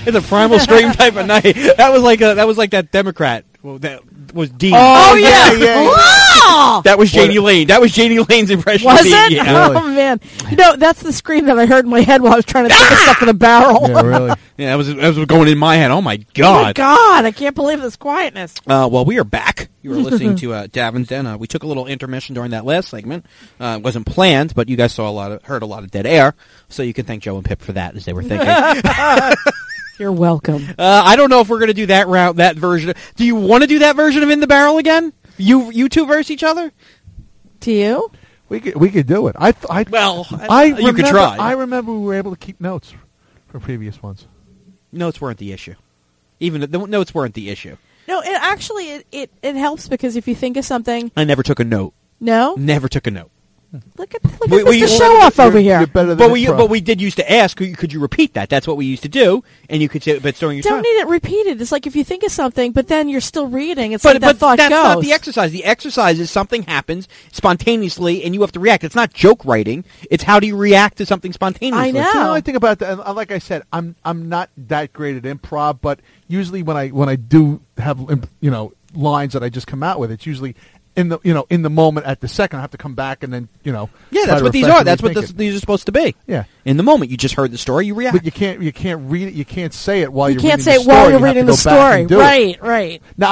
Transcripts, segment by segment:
It's a Primal Scream type of night. That was like that Democrat. Well, that was Dean. Oh, yeah. That was Janie Lane. That was Janie Lane's impression Was of Dean. it? Yeah. Oh, man. That's the scream that I heard in my head while I was trying to take stuff in the barrel. Yeah, really. Yeah, that was going in my head. Oh, my Oh, God. my God. I can't believe this quietness. Well, we are back. You were listening to Davin's Den. We took a little intermission during that last segment. It wasn't planned, but you guys heard a lot of dead air, so you can thank Joe and Pip for that, as they were thinking. You're welcome. I don't know if we're going to do that version. Do you want to do that version of In the Barrel again? You two versus each other? To you? We could do it. You could try. I remember we were able to keep notes from previous ones. Notes weren't the issue. Even the notes weren't the issue. No, it actually it helps because if you think of something. I never took a note. No? Never took a note. Look at Mr. Show-off over here. But we did used to ask, could you repeat that? That's what we used to do, and you could say, but during your Don't time. need it repeated. It's like if you think of something, but then you're still reading. It's But like that thought that's goes. not the exercise. The exercise is something happens spontaneously, and you have to react. It's not joke writing. It's how do you react to something spontaneously. I know. You know, I think about that. And like I said, I'm not that great at improv, but usually when I do have lines that I just come out with, it's usually in the moment at the second. I have to come back and then Yeah, that's what these are. That's what these are supposed to be. Yeah. In the moment, you just heard the story, you react. But you can't read it. You can't say it while You you're can't reading say the it story. while you're You have reading to the go back story. and do it. Right. Now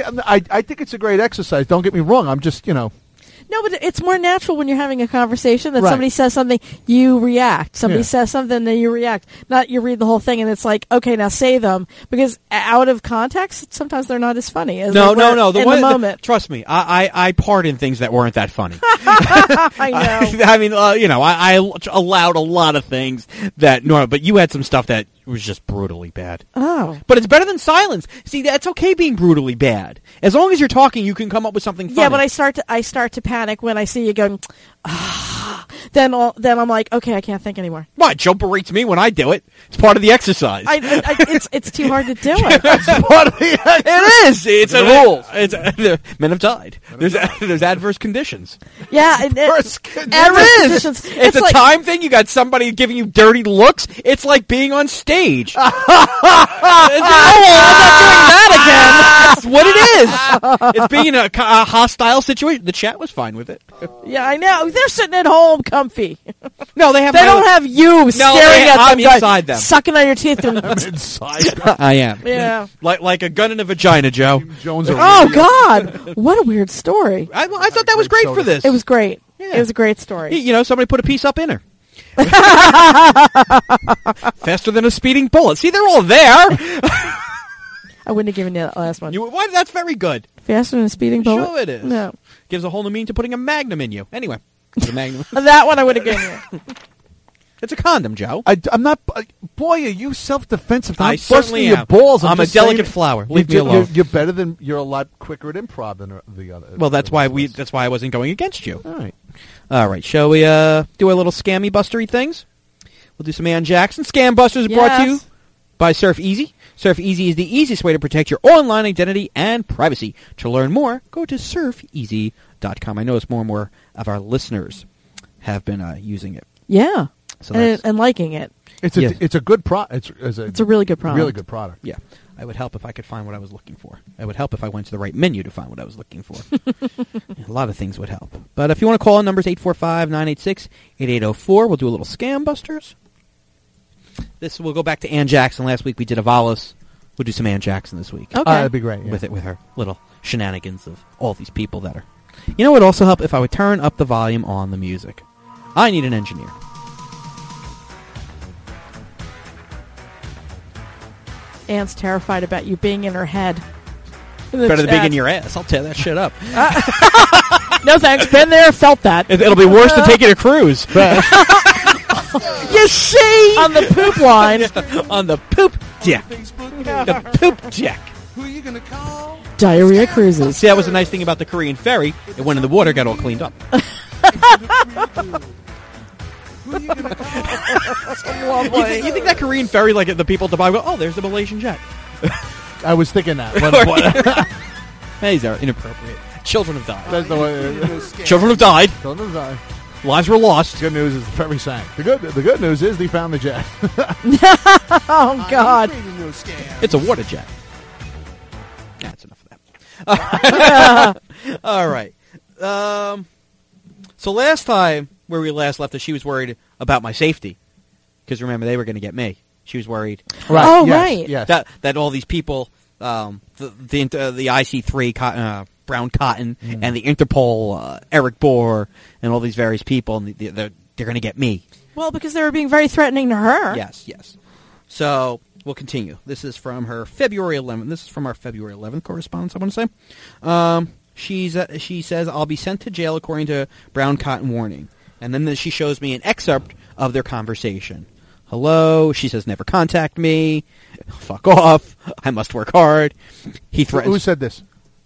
I think it's a great exercise. Don't get me wrong. I'm just No, but it's more natural when you're having a conversation that Right. somebody says something, you react. Somebody Yeah. says something, then you react. Not you read the whole thing and it's like, okay, now say them. Because out of context, sometimes they're not as funny as No. they were in the moment. Trust me, I pardon things that weren't that funny. I know. I mean, I allowed a lot of things that but you had some stuff that was just brutally bad. Oh. But it's better than silence. See, that's okay being brutally bad. As long as you're talking, you can come up with something funny. Yeah, but I start to panic when I see you going, then I'm like, okay, I can't think anymore. What? Joe berates me when I do it. It's part of the exercise. It's too hard to do it. It is. It's a rule. Men have died. There's adverse conditions. Yeah, Adverse conditions. conditions. It's a like, time thing. You got somebody giving you dirty looks. It's like being on stage. I'm not doing that again. That's what it is. It's being in a hostile situation. The chat was fine with it. Yeah, I know. They're sitting at home comfy. No, they have. They don't have you staring at them. I'm inside them. Sucking on your teeth. I'm inside. I am. Yeah. Like a gun in a vagina, Joe. Jones. Oh, God. What a weird story. I thought that was great for this. It was great. Yeah. It was a great story. Somebody put a piece up in her. Faster than a speeding bullet. See, they're all there. I wouldn't have given you that last one. That's very good. Faster than a speeding bullet? Sure it is. No. Gives a whole new meaning to putting a magnum in you. Anyway, it's a magnum. That one I would have given you. It's a condom, Joe. I'm not. Boy, are you self-defensive? I I'm certainly busting am. your balls. I'm a just saying delicate flower. Leave me alone. You're better than. You're a lot quicker at improv than the other. Well, that's why I wasn't going against you. All right. Shall we do a little scammy bustery things? We'll do some Ann Jackson. Scam Busters brought to you by Surf Easy. Surf Easy is the easiest way to protect your online identity and privacy. To learn more, go to surfeasy.com. I notice more and more of our listeners have been using it. Yeah. So and liking it. It's a good product. It's a really good product. Really good product. Yeah. I would help if I could find what I was looking for. It would help if I went to the right menu to find what I was looking for. A lot of things would help. But if you want to call in, numbers 845-986-8804. We'll do a little Scam Busters. We'll go back to Ann Jackson. Last week we did Avalos. We'll do some Ann Jackson this week. Okay. That'd be great. Yeah. With her little shenanigans of all these people that are... You know what would also help? If I would turn up the volume on the music. I need an engineer. Ann's terrified about you being in her head. Better than being in your ass. I'll tear that shit up. No thanks. Been there, felt that. It'll be worse than taking a cruise. You see? On the poop line. On the poop deck. The poop deck. Who are you gonna call? Diarrhea cruises. See, that was the nice thing about the Korean ferry. It went in the water, got all cleaned up. You think that Korean ferry, like the people at the bottom, go, oh, there's the Malaysian jet. I was thinking that. These are inappropriate. Children have died. That's the way. Children have died. Children have died. Lives were lost. The good news is the ferry sank. The good news is they found the jet. Oh, God. It's a water jet. That's enough of that. All right. So last time where we last left her, she was worried about my safety. Because remember, they were going to get me. She was worried. Right. Oh, yes, right. Yes. That all these people, the IC3, Brown Cotton, and the Interpol, Eric Bohr, and all these various people, and they're going to get me. Well, because they were being very threatening to her. Yes. So we'll continue. This is from her February 11th. This is from our February 11th correspondence, I want to say. She says, I'll be sent to jail according to Brown Cotton warning. And then she shows me an excerpt of their conversation. Hello. She says, never contact me. Fuck off. I must work hard. He threatens. Who said this?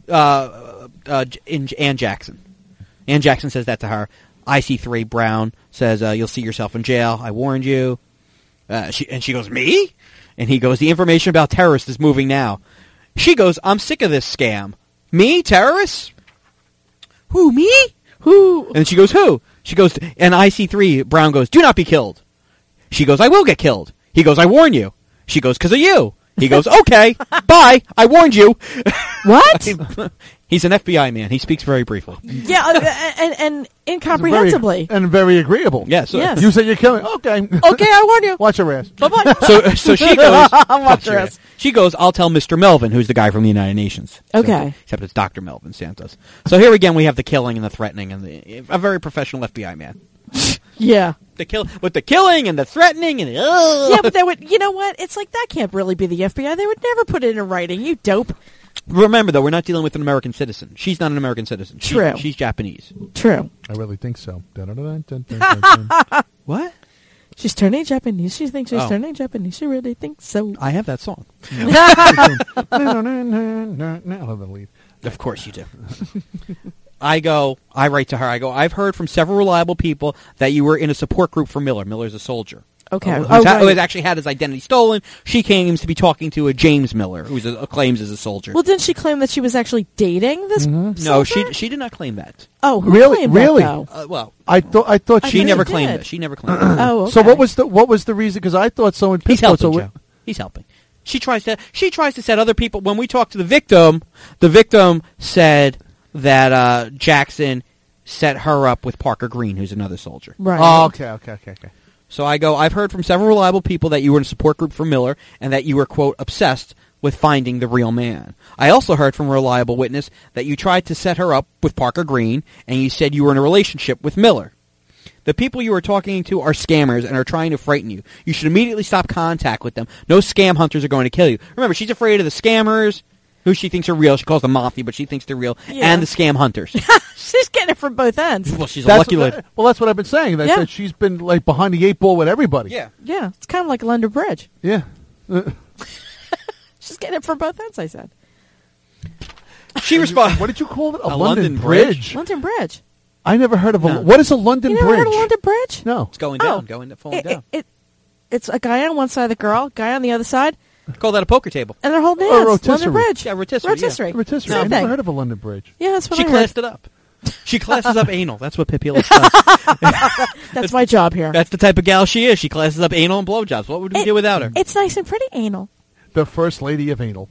Ann Jackson. Ann Jackson says that to her. IC3 Brown says, you'll see yourself in jail. I warned you. She goes, me? And he goes, the information about terrorists is moving now. She goes, I'm sick of this scam. Me? Terrorists? Who, me? Who? And she goes, who? She goes, and IC3 Brown goes, do not be killed. She goes, I will get killed. He goes, I warn you. She goes, because of you. He goes, okay, bye. I warned you. What? He's an FBI man. He speaks very briefly. Yeah, and incomprehensibly. Very agreeable. Yes. Yes. You said you're killing. Okay. Okay, I warn you. Watch your ass. Bye-bye. So she goes, Watch your ass. She goes, I'll tell Mr. Melvin, who's the guy from the United Nations. Okay. Except it's Dr. Melvin Santos. So here again we have the killing and the threatening and a very professional FBI man. Yeah. With the killing and the threatening and Yeah, but they would. You know what? It's like that can't really be the FBI. They would never put it in writing. You dope. Remember, though, we're not dealing with an American citizen. She's not an American citizen. True. She's Japanese. True. I really think so. What? She's turning Japanese. She thinks she's Oh. turning Japanese. She really thinks so. I have that song. I'll have the lead. Of course you do. I write to her, I've heard from several reliable people that you were in a support group for Miller. Miller's a soldier. Okay. Who Right. has actually had his identity stolen. She claims to be talking to a James Miller, who claims is a soldier. Well, didn't she claim that she was actually dating this No, soldier? she did not claim that. Oh, who Really? claimed Really? that, though? Well, I thought she thought never she claimed did. that. She never claimed that. Oh, okay. So what was the reason? Because I thought so in He's Pittsburgh. helping, Joe. He's helping. She tries to set other people. When we talked to the victim said that Jackson set her up with Parker Green, who's another soldier. Right. Oh, okay. So I've heard from several reliable people that you were in a support group for Miller and that you were, quote, obsessed with finding the real man. I also heard from a reliable witness that you tried to set her up with Parker Green and you said you were in a relationship with Miller. The people you are talking to are scammers and are trying to frighten you. You should immediately stop contact with them. No scam hunters are going to kill you. Remember, she's afraid of the scammers, who she thinks are real. She calls them mafia, but she thinks they're real. Yeah. And the scam hunters. She's getting it from both ends. Well, she's a lucky lady. Well, that's what I've been saying. That she's been like behind the 8 ball with everybody. Yeah. Yeah, it's kind of like London Bridge. Yeah. She's getting it from both ends, I said. She responded. What did you call it? A London Bridge? London Bridge. I never heard of No. What is a London You never Bridge? heard of London Bridge? No. It's going down, falling down. It's a guy on one side of the girl, guy on the other side, Call that a poker table. and they're holding Or hands. rotisserie. London Bridge. Yeah, rotisserie, Rotisserie. Rotisserie. Same I never thing. heard of a London Bridge. Yeah, that's what She I heard. classed it up. She classes up anal. That's what Pippi does. That's my job here. That's the type of gal she is. She classes up anal and blowjobs. What would we do without her? It's nice and pretty anal. The first lady of anal.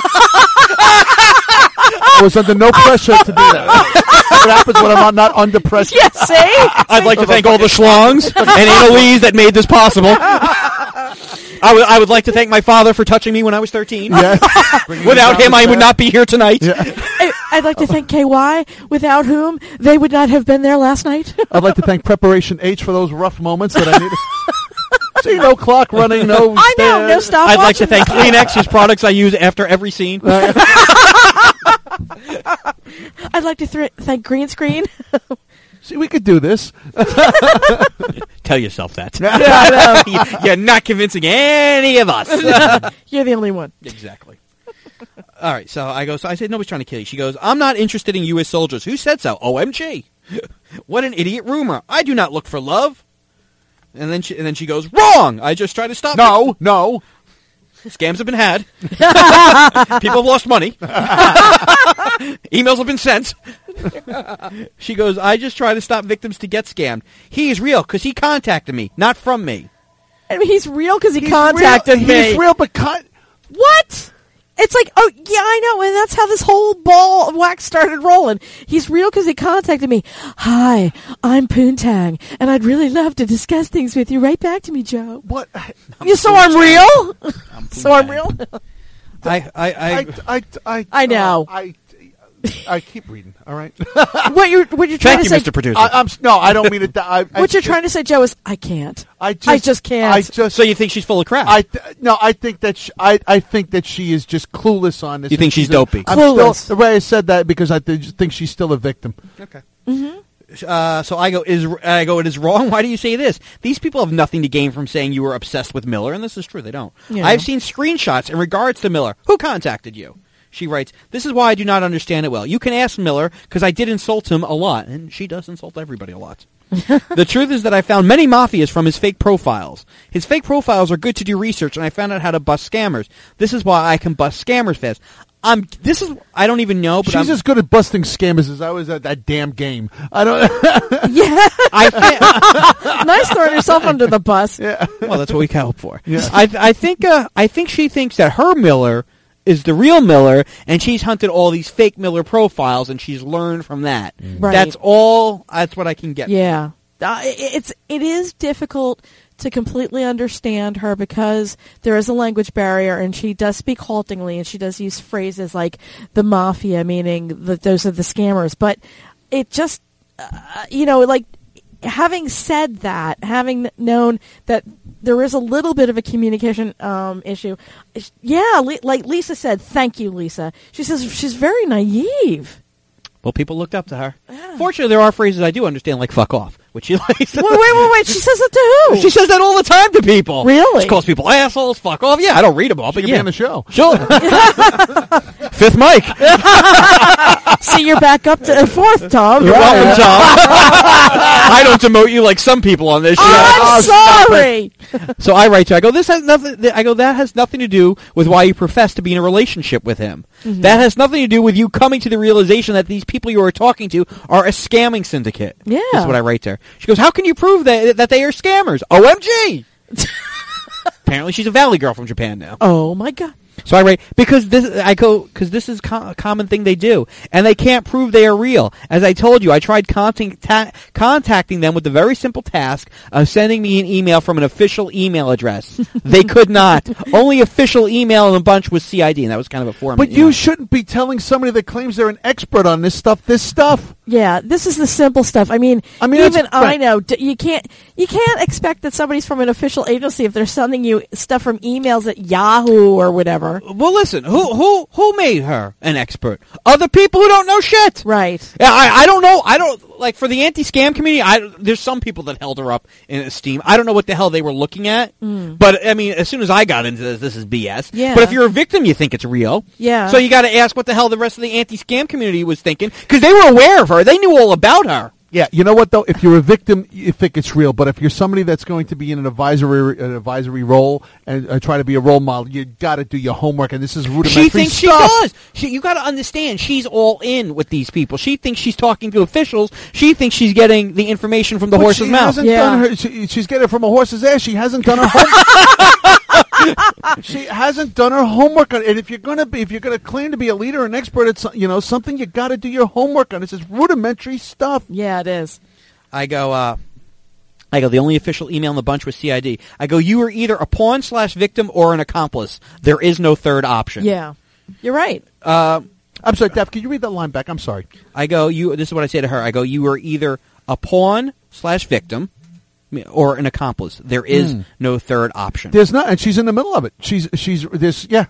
I was under no pressure to do that. What happens when I'm not under pressure? Yeah, see? I'd like to thank all the schlongs and analese that made this possible. I would like to thank my father for touching me when I was 13. Yeah. Without him, I would not be here tonight. Yeah. I'd like to thank KY, without whom they would not have been there last night. I'd like to thank Preparation H for those rough moments that I needed. See, no clock running, no I know, stairs. no stopwatch. I'd like to thank Kleenex, whose products I use after every scene. I'd like to thank Green Screen. See, we could do this. Tell yourself that. I know. You're not convincing any of us. You're the only one. Exactly. All right, so I said, nobody's trying to kill you. She goes, I'm not interested in U.S. soldiers. Who said so? OMG. What an idiot rumor. I do not look for love. And then she goes, wrong. I just tried to stop you. No. Scams have been had. People have lost money. Emails have been sent. She goes, I just try to stop victims to get scammed. He is real because he contacted me, not from me. I mean, he's real because he contacted me. He's real, but What? It's like, oh, yeah, I know, and that's how this whole ball of wax started rolling. He's real because he contacted me. Hi, I'm Poontang, and I'd really love to discuss things with you. Right back to me, Joe. What? So I'm real? So I'm real? I know. I keep reading. All right. What you're trying Thank to you, say, Mr. Producer. No, I don't mean it. what you're trying to say, Joe, is I can't. I just can't. So you think she's full of crap? I think that I think that she is just clueless on this. You think she's dopey? Clueless. The way I said that because I think she's still a victim. Okay. Mm-hmm. So I go, it is wrong. Why do you say this? These people have nothing to gain from saying you were obsessed with Miller, and this is true. They don't. Yeah. I've seen screenshots in regards to Miller. Who contacted you? She writes, this is why I do not understand it well. You can ask Miller, because I did insult him a lot, and she does insult everybody a lot. The truth is that I found many mafias from his fake profiles. His fake profiles are good to do research, and I found out how to bust scammers. This is why I can bust scammers fast. I don't even know, but she's as good at busting scammers as I was at that damn game. I don't. Yeah, nice throwing yourself under the bus. Yeah. Well, that's what we can hope for. Yeah. I think she thinks that her Miller is the real Miller, and she's hunted all these fake Miller profiles, and she's learned from that. Right. That's all. That's what I can get. Yeah, it is difficult to completely understand her because there is a language barrier, and she does speak haltingly, and she does use phrases like the mafia, meaning that those are the scammers. But it just, like having said that, having known that there is a little bit of a communication issue, yeah, like Lisa said, thank you, Lisa. She says she's very naive. Well, people looked up to her. Yeah. Fortunately, there are phrases I do understand, like "fuck off," which she likes. Wait! She says it to who? She says that all the time to people. Really? She calls people assholes. Fuck off. Yeah, I don't read them all, but be on the show. Sure. Fifth mic. See, you're back up to fourth, Tom. You're welcome, Tom. I don't demote you like some people on this show. I'm sorry. So I write to her. I go, this has nothing. I go, that has nothing to do with why you profess to be in a relationship with him. Mm-hmm. That has nothing to do with you coming to the realization that these people you are talking to are a scamming syndicate. Yeah, that's what I write to her. She goes, how can you prove that they are scammers? OMG. Apparently, she's a Valley girl from Japan now. Oh my god. So I write, because this is a common thing they do, and they can't prove they are real. As I told you, I tried contacting them with the very simple task of sending me an email from an official email address. They could not. Only official email in the bunch was CID, and that was kind of a format. But you shouldn't be telling somebody that claims they're an expert on this stuff. Yeah, this is the simple stuff. I mean even I know you can't expect that somebody's from an official agency if they're sending you stuff from emails at Yahoo or whatever. Well, listen, who made her an expert? Other people who don't know shit. Right. Yeah, I don't know. I don't, like, for the anti-scam community, there's some people that held her up in esteem. I don't know what the hell they were looking at. But, I mean, as soon as I got into this is BS. Yeah. But if you're a victim, you think it's real. Yeah. So you got to ask what the hell the rest of the anti-scam community was thinking, because they were aware of her. They knew all about her. Yeah, you know what though? If you're a victim, you think it's real. But if you're somebody that's going to be in an advisory role and try to be a role model, you got to do your homework. And this is rudimentary She thinks stuff. she does. You got to understand. She's all in with these people. She thinks she's talking to officials. She thinks she's getting the information from the horse's mouth. She's getting it from a horse's ass. She hasn't done her homework. She hasn't done her homework on it. And if you're gonna claim to be a leader, an expert at something, you got to do your homework on. This is rudimentary stuff. Yeah, it is. I go, the only official email in the bunch was CID. I go, you are either a pawn/victim or an accomplice. There is no third option. Yeah. You're right. I'm sorry, Daph, can you read that line back? I'm sorry. I go, this is what I say to her. I go, you are either a pawn/victim or an accomplice. There is no third option. There's not, and she's in the middle of it. She's this, yeah.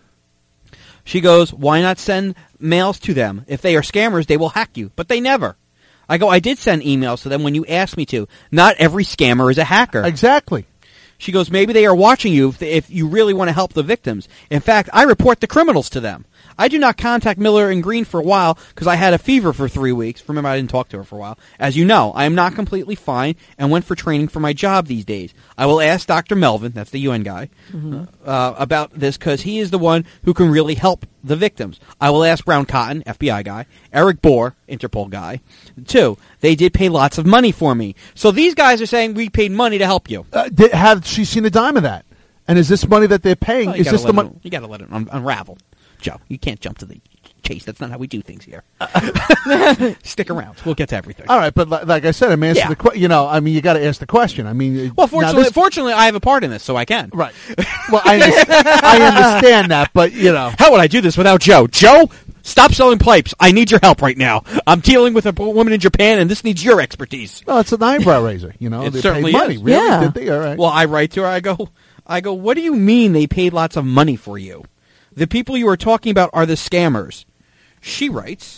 She goes, why not send mails to them? If they are scammers, they will hack you. But they never. I go, I did send emails to them when you asked me to. Not every scammer is a hacker. Exactly. She goes, maybe they are watching you if you really want to help the victims. In fact, I report the criminals to them. I do not contact Miller and Green for a while because I had a fever for 3 weeks. Remember, I didn't talk to her for a while. As you know, I am not completely fine and went for training for my job these days. I will ask Dr. Melvin, that's the UN guy, about this because he is the one who can really help the victims. I will ask Brown Cotton, FBI guy, Eric Bohr, Interpol guy. 2, they did pay lots of money for me. So these guys are saying we paid money to help you. Have she seen a dime of that? And is this money that they're paying? Well, is this the money? You got to let it unravel, Joe. You can't jump to the chase. That's not how we do things here. Stick around. We'll get to everything. All right, but like I said, I'm answering the question. You got to ask the question. I mean, well, fortunately, I have a part in this, so I can. Right. Well, I understand that, but how would I do this without Joe? Joe, stop selling pipes. I need your help right now. I'm dealing with a woman in Japan, and this needs your expertise. Well, it's an eyebrow raiser. It they certainly paid money. is. Really? Yeah. Did they? All right. Well, I write to her. I go, what do you mean they paid lots of money for you? The people you are talking about are the scammers. She writes,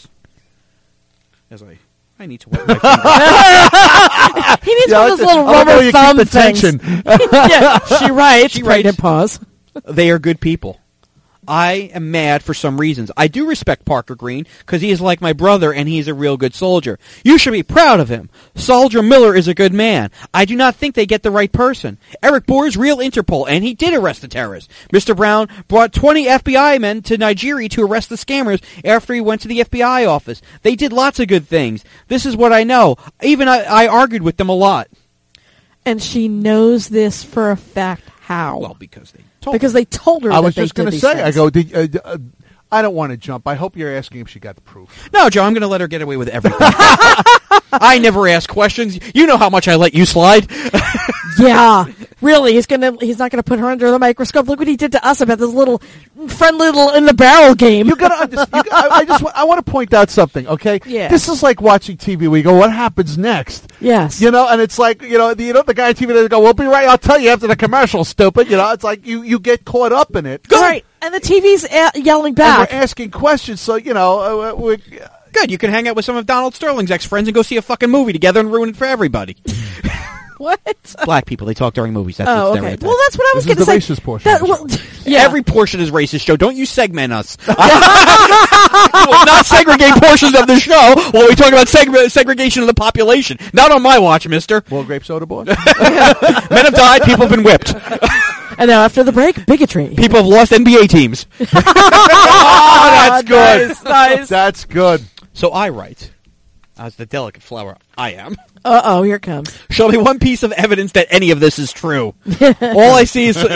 as I need to wipe my finger. He needs one of those little rubber thumb things. She writes, pregnant pause. They are good people. I am mad for some reasons. I do respect Parker Green because he is like my brother and he is a real good soldier. You should be proud of him. Soldier Miller is a good man. I do not think they get the right person. Eric Bohr is real Interpol and he did arrest the terrorists. Mr. Brown brought 20 FBI men to Nigeria to arrest the scammers after he went to the FBI office. They did lots of good things. This is what I know. Even I argued with them a lot. And she knows this for a fact. How? Well, because they told her. I was just going to say. I go. I don't want to jump. I hope you're asking if she got the proof. No, Joe. I'm going to let her get away with everything. I never ask questions. You know how much I let you slide. Yeah, really. He's not gonna put her under the microscope. Look what he did to us about this little in the barrel game. You got to understand. I want to point out something. Okay. Yeah. This is like watching TV. We go, what happens next? Yes. And it's like the guy on TV they go, we'll be right. I'll tell you after the commercial. Stupid. It's like you get caught up in it. Right. And the TV's yelling back. And we're asking questions. So we're. Good, you can hang out with some of Donald Sterling's ex-friends and go see a fucking movie together and ruin it for everybody. What? Black people, they talk during movies. That's okay. stereotype. Well, that's what I was going to say. This is the racist portion. Yeah. Every portion is racist, Joe. Don't you segment us. We will not segregate portions of the show while we talk about segregation of the population. Not on my watch, mister. Well, grape soda boy. Men have died. People have been whipped. And now after the break, bigotry. People have lost NBA teams. That's good. Nice. That's good. So I write, as the delicate flower I am. Uh-oh, here it comes. Show me one piece of evidence that any of this is true. All I see is... Are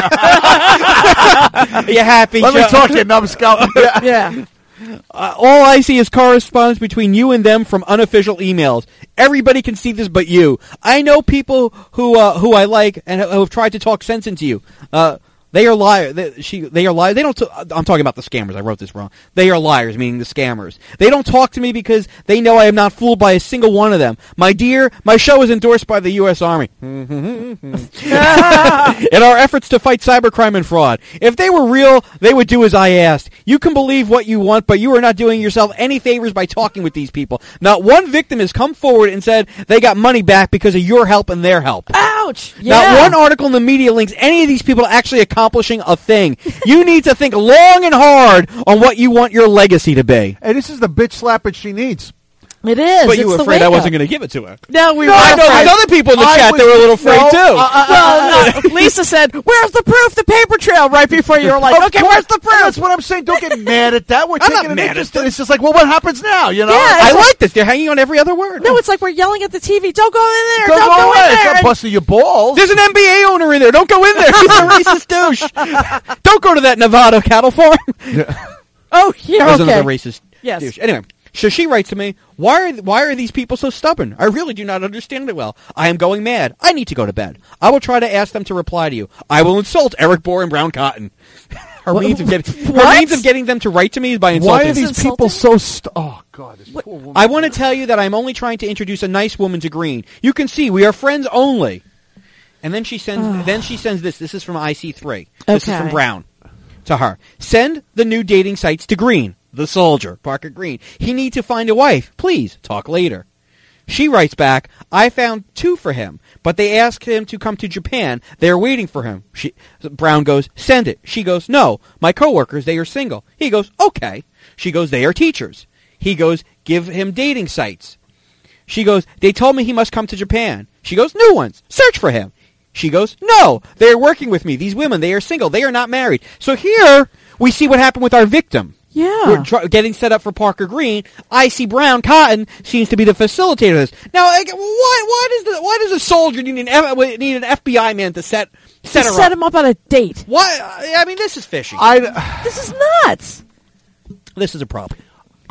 you happy, Let Joe? me talk to you, numbskull. Yeah. All I see is correspondence between you and them from unofficial emails. Everybody can see this but you. I know people who I like and who have tried to talk sense into you. They are liars. They are liars. They don't. I'm talking about the scammers. I wrote this wrong. They are liars, meaning the scammers. They don't talk to me because they know I am not fooled by a single one of them. My dear, my show is endorsed by the U.S. Army. In our efforts to fight cybercrime and fraud. If they were real, they would do as I asked. You can believe what you want, but you are not doing yourself any favors by talking with these people. Not one victim has come forward and said they got money back because of your help and their help. Ouch! Yeah. Not one article in the media links any of these people actually accomplishing a thing. You need to think long and hard on what you want your legacy to be. Hey, this is the bitch slapper she needs. It is. But you It's were the afraid I wake-up. wasn't going to give it to her. No, we No, were I know afraid. there's other people in the chat that were a little afraid too. Well, no, Lisa said, "Where's the proof? The paper trail." Right before you were like, Of "Okay, course. where's the And proof?" that's what I'm saying. Don't get mad at that. We're I'm taking not an mad interest at in it. It's just like, well, what happens now? Yeah, I like this. They're hanging on every other word. No, it's like we're yelling at the TV. Don't go in there. Don't go in away. It's there. not busting your balls. There's an NBA owner in there. Don't go in there. He's a racist douche. Don't go to that Nevada cattle farm. Oh, yeah, There's okay. another racist Yes. douche. Anyway, so she writes to me, why are these people so stubborn? I really do not understand it well. I am going mad. I need to go to bed. I will try to ask them to reply to you. I will insult Eric Bohr and Brown Cotton. Her means of getting them to write to me is by insulting. Why are these people so... Oh, God. This poor woman. I want to tell you that I'm only trying to introduce a nice woman to Green. You can see we are friends only. And then she sends. Then she sends this. This is from IC3. This is from Okay. Brown to her. Send the new dating sites to Green, the soldier, Parker Green. He needs to find a wife. Please talk later. She writes back, I found 2 for him, but they asked him to come to Japan. They're waiting for him. Brown goes, send it. She goes, no, my coworkers, they are single. He goes, okay. She goes, they are teachers. He goes, give him dating sites. She goes, they told me he must come to Japan. She goes, new ones. Search for him. She goes, no, they are working with me. These women, they are single. They are not married. So here we see what happened with our victim. Yeah. We're getting set up for Parker Green. Icy Brown Cotton seems to be the facilitator of this. Now, why does a soldier need an FBI man to set him up on a date? Why? I mean, this is fishy. This is nuts. This is a problem.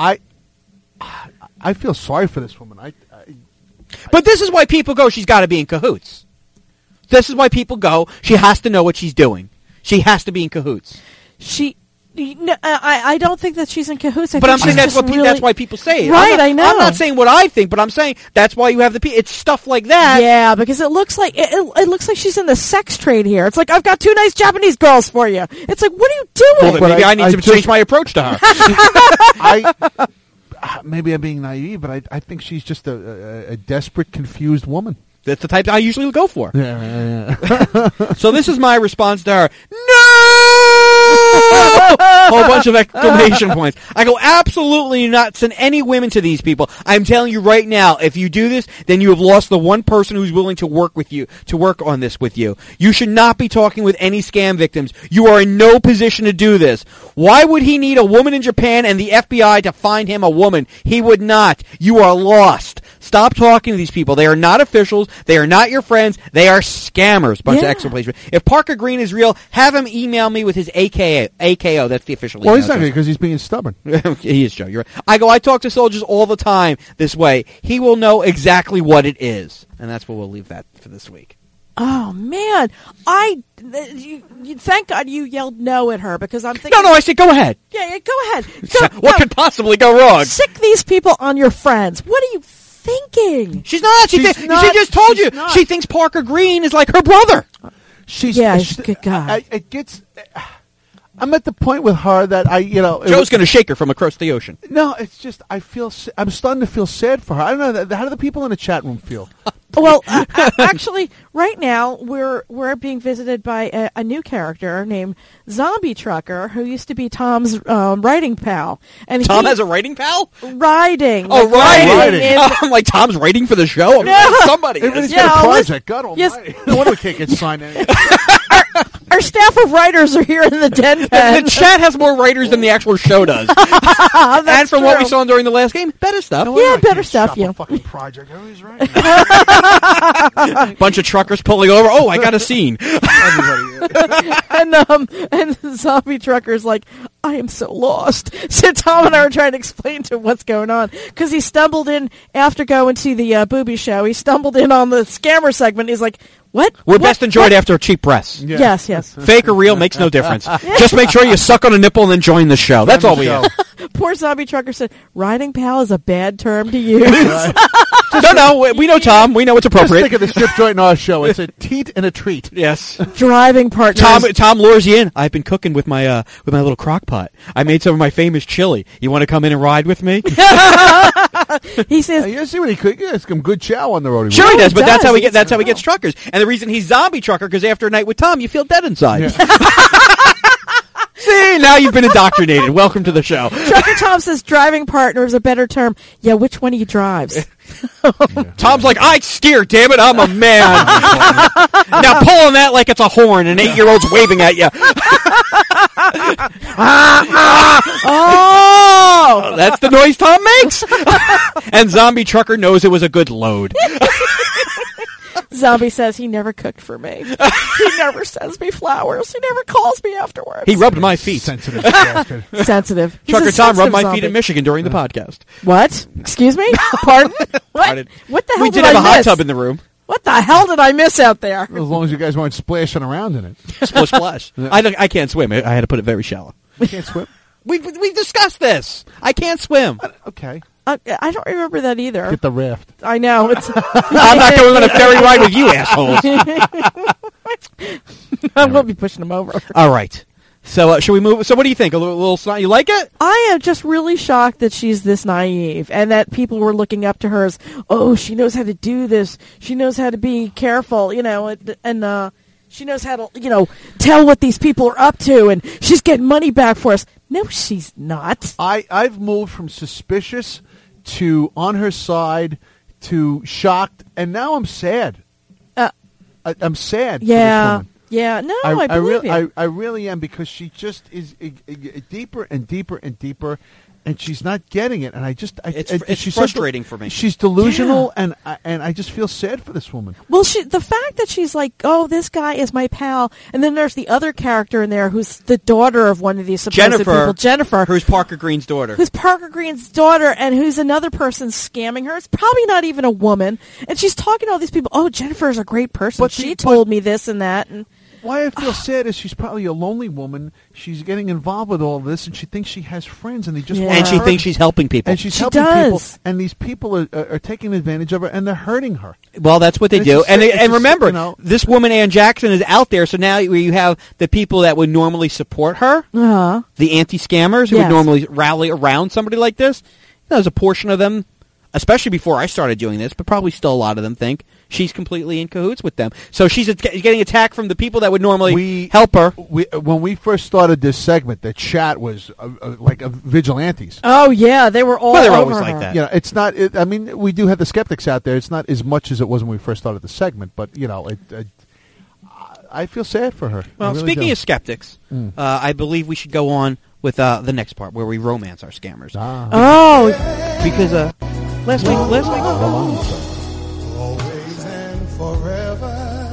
I feel sorry for this woman. But this is why people go, she's got to be in cahoots. This is why people go, she has to know what she's doing. She has to be in cahoots. I don't think that she's in cahoots. But I'm saying that's why people say it. Right, I know. I'm not saying what I think, but I'm saying that's why you have it's stuff like that. Yeah, because it looks like it looks like she's in the sex trade here. It's like, I've got 2 nice Japanese girls for you. It's like, what are you doing? Well, maybe I need to change my approach to her. Maybe I'm being naive, but I think she's just a desperate, confused woman. That's the type I usually go for. Yeah. So this is my response to her. No! Whole bunch of exclamation points. I go, absolutely not send any women to these people. I'm telling you right now, if you do this, then you have lost the one person who's willing to work with you, to work on this with you. You should not be talking with any scam victims. You are in no position to do this. Why would he need a woman in Japan and the FBI to find him a woman? He would not. You are lost. Stop talking to these people. They are not officials. They are not your friends. They are scammers. Bunch of exclamation. If Parker Green is real, have him email me with his AKO. That's the official email. Well, he's not because he's being stubborn. He is, Joe. You're right. I talk to soldiers all the time this way. He will know exactly what it is. And that's where we'll leave that for this week. Oh, man. Thank God you yelled no at her, because I'm thinking... No, I said go ahead. Yeah, go ahead. What could possibly go wrong? Sick these people on your friends. What are you thinking? She's not. She just told you. Not. She thinks Parker Green is like her brother. She's a good guy. I'm at the point with her that Joe's going to shake her from across the ocean. No, it's just I'm starting to feel sad for her. I don't know. How do the people in the chat room feel? Well, actually, right now we're being visited by a new character named Zombie Trucker, who used to be Tom's writing pal. And Tom has a writing pal? Writing. Oh, writing. I'm like, Tom's writing for the show? Somebody is. Got a project. God almighty. No wonder we can't get signed in. Our staff of writers are here in the den pen. The chat has more writers than the actual show does. And from what we saw during the last game, better stuff. Better stuff. A fucking project. Oh, he's right. Bunch of truckers pulling over. Oh, I got a scene. And Zombie Trucker's like, I am so lost. So Tom and I are trying to explain to him what's going on, because he stumbled in after going to the booby show. He stumbled in on the scammer segment. He's like, what? We're best enjoyed after a cheap press. Yeah. Yes. Fake or real makes no difference. Just make sure you suck on a nipple and then join the show. That's all we have. Poor Zombie Trucker said, writing pal is a bad term to use. Right. No, we know Tom. We know it's appropriate. Just think of the strip joint in our show. It's a teat and a treat. Yes. Driving partners. Tom lures you in. I've been cooking with my little crock pot. I made some of my famous chili. You want to come in and ride with me? He says, you see what he could get? Some good chow on the road. Sure he does, but that's how he gets truckers. And the reason he's Zombie Trucker, because after a night with Tom, you feel dead inside. Yeah. See, now you've been indoctrinated. Welcome to the show. Trucker Tom says driving partner is a better term. Yeah, which one of you drives? Tom's like, I steer, damn it, I'm a man. Now pull on that like it's a horn and 8-year-old's waving at you. Oh, that's the noise Tom makes. And Zombie Trucker knows it was a good load. Zombie says he never cooked for me. He never sends me flowers. He never calls me afterwards. He rubbed my feet. Sensitive bastard. Sensitive. Trucker Tom rubbed my feet in Michigan during the podcast. What? Excuse me? Pardon? What? What the hell we did have a hot tub in the room. What the hell did I miss out there? As long as you guys weren't splashing around in it. Splish splash. I can't swim. I had to put it very shallow. You can't swim? We've discussed this. I can't swim. Okay. I don't remember that either. Get the raft. I know. I'm not going on a ferry ride with you assholes. I won't be pushing them over. All right. So should we move? So what do you think? A little snot? You like it? I am just really shocked that she's this naive and that people were looking up to her as, oh, she knows how to do this. She knows how to be careful, and she knows how to, tell what these people are up to, and she's getting money back for us. No, she's not. I've moved from suspicious to on her side to shocked, and now I'm sad. I'm sad. Yeah. For this woman. Yeah, no, I believe you. I really am, because she just is deeper and deeper and deeper, and she's not getting it. And it's frustrating for me. She's delusional, and I just feel sad for this woman. Well, the fact that she's like, oh, this guy is my pal, and then there's the other character in there who's the daughter of one of these supposed people, Jennifer, who's Parker Green's daughter, and who's another person scamming her. It's probably not even a woman, and she's talking to all these people. Oh, Jennifer's a great person. But she told me this and that, and. Why I feel sad is she's probably a lonely woman. She's getting involved with all this, and she thinks she has friends, and they just want and to she hurt thinks her. she's helping people. And she's helping people, and these people are taking advantage of her, and they're hurting her. Well, that's what they do. And remember, this woman, Ann Jackson, is out there, so now you have the people that would normally support her, the anti-scammers who would normally rally around somebody like this. There's a portion of them, especially before I started doing this, but probably still a lot of them think she's completely in cahoots with them. So she's getting attacked from the people that would normally help her. When we first started this segment, the chat was like vigilantes. Oh, yeah. They were all they're over always her. like that. It's not. I mean, we do have the skeptics out there. It's not as much as it was when we first started the segment, but, I feel sad for her. Well, really speaking do. of skeptics, I believe we should go on with the next part where we romance our scammers. Oh. Because last week. Always and forever.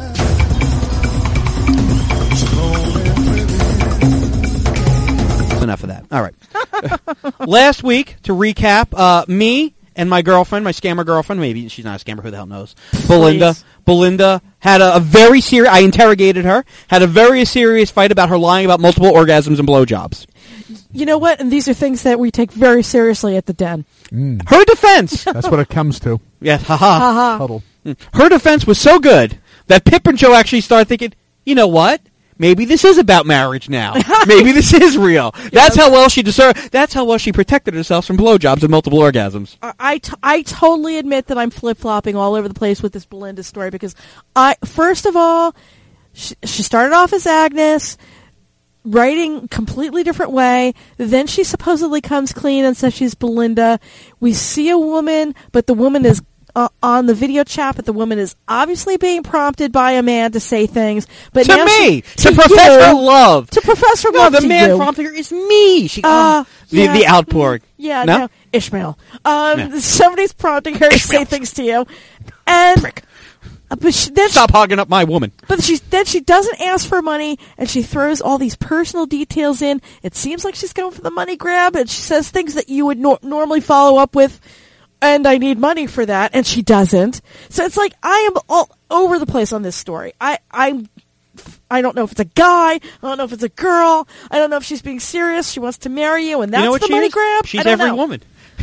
Enough of that. All right. Last week, to recap, me and my girlfriend, my scammer girlfriend, maybe she's not a scammer, who the hell knows, Belinda had a very serious, I interrogated her, had a very serious fight about her lying about multiple orgasms and blowjobs. You know what? And these are things that we take very seriously at the Den. Her defense. That's what it comes to. Yeah, haha. Huddle. Her defense was so good that Pip and Joe actually started thinking, you know what? Maybe this is about marriage now. Maybe this is real. That's how well she deserved. That's how well she protected herself from blowjobs and multiple orgasms. I totally admit that I'm flip-flopping all over the place with this Belinda story because first of all, she started off as Agnes, writing completely different way. Then she supposedly comes clean and says she's Belinda. We see a woman, but the woman is on the video chat, but the woman is obviously being prompted by a man to say things. But to now me, to profess her love. To profess her love the to man you. prompting her is me. The outpouring. Yeah, no? no. Ishmael. Somebody's prompting her to say things to you. And Prick. But Stop hogging up my woman. But she doesn't ask for money, and she throws all these personal details in. It seems like she's going for the money grab, and she says things that you would normally follow up with, and I need money for that, and she doesn't. So it's like I am all over the place on this story. I don't know if it's a guy. I don't know if it's a girl. I don't know if she's being serious. She wants to marry you, and that's the money grab. She's every woman.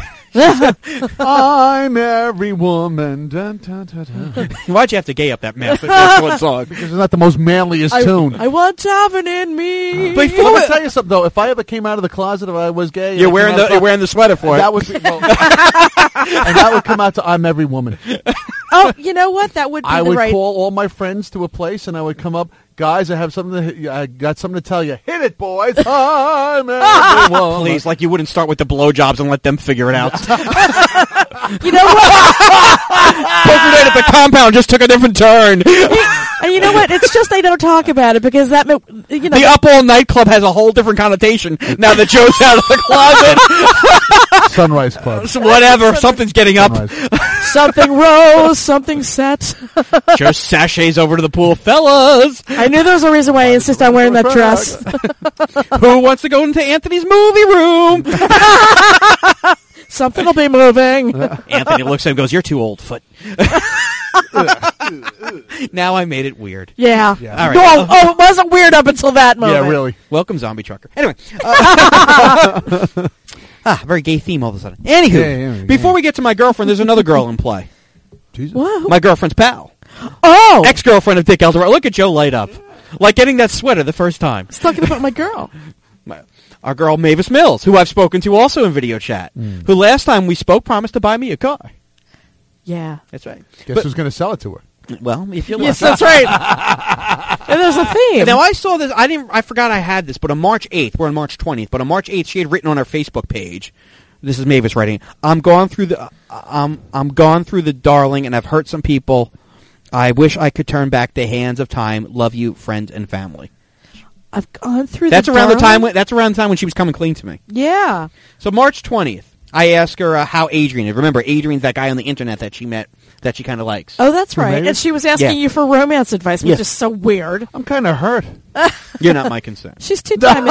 I'm every woman. Dun, dun, dun, dun. Why'd you have to gay up that mess? That's one song. Because it's not the most manliest tune. I want Javin in me. But let me tell you something, though. If I ever came out of the closet, if I was gay, you're wearing the sweater for it. That would be, and that would come out to I'm every woman. Oh, you know what? That would be I the would right. call all my friends to a place, and I would come up. Guys, I got something to tell you. Hit it, boys. I'm every woman. Please, like you wouldn't start with the blowjobs and let them figure it out. You know what? Poker night at the compound just took a different turn. And you know what? It's just they don't talk about it because that, the Up All nightclub has a whole different connotation now that Joe's out of the closet. Sunrise Club. Whatever. Something's getting up. Something rose, something set. Joe sachets over to the pool. Fellas. I knew there was a reason why I insist on wearing that dress. Who wants to go into Anthony's movie room? Something will be moving. Anthony looks at him and goes, "You're too old, Foot." Now I made it weird. Yeah. All right. Oh, it wasn't weird up until that moment. Yeah, really. Welcome, Zombie Trucker. Anyway. Very gay theme all of a sudden. Anywho, before we get to my girlfriend, there's another girl in play. Jesus. Whoa. My girlfriend's pal. Oh. Ex-girlfriend of Dick Eldorado. Look at Joe light up. Like getting that sweater the first time. He's talking about my girl. Our girl Mavis Mills, who I've spoken to also in video chat, who last time we spoke promised to buy me a car. Yeah. That's right. Guess who's going to sell it to her? Well, if you Yes, that's right. And there's a theme. Now, I saw this. I forgot I had this, but on March 8th, we're on March 20th, but on March 8th, she had written on her Facebook page, this is Mavis writing, I'm gone through the darling, and I've hurt some people. I wish I could turn back the hands of time. Love you, friends and family. I've gone through That's the around the darling? time. That's around the time when she was coming clean to me. Yeah. So March 20th, I asked her how Adrian is. Remember, Adrian's that guy on the internet that she met, that she kind of likes. Oh, that's right. Mavis? And she was asking you for romance advice, which Yes. is so weird. I'm kind of hurt. You're not my concern. She's two-timing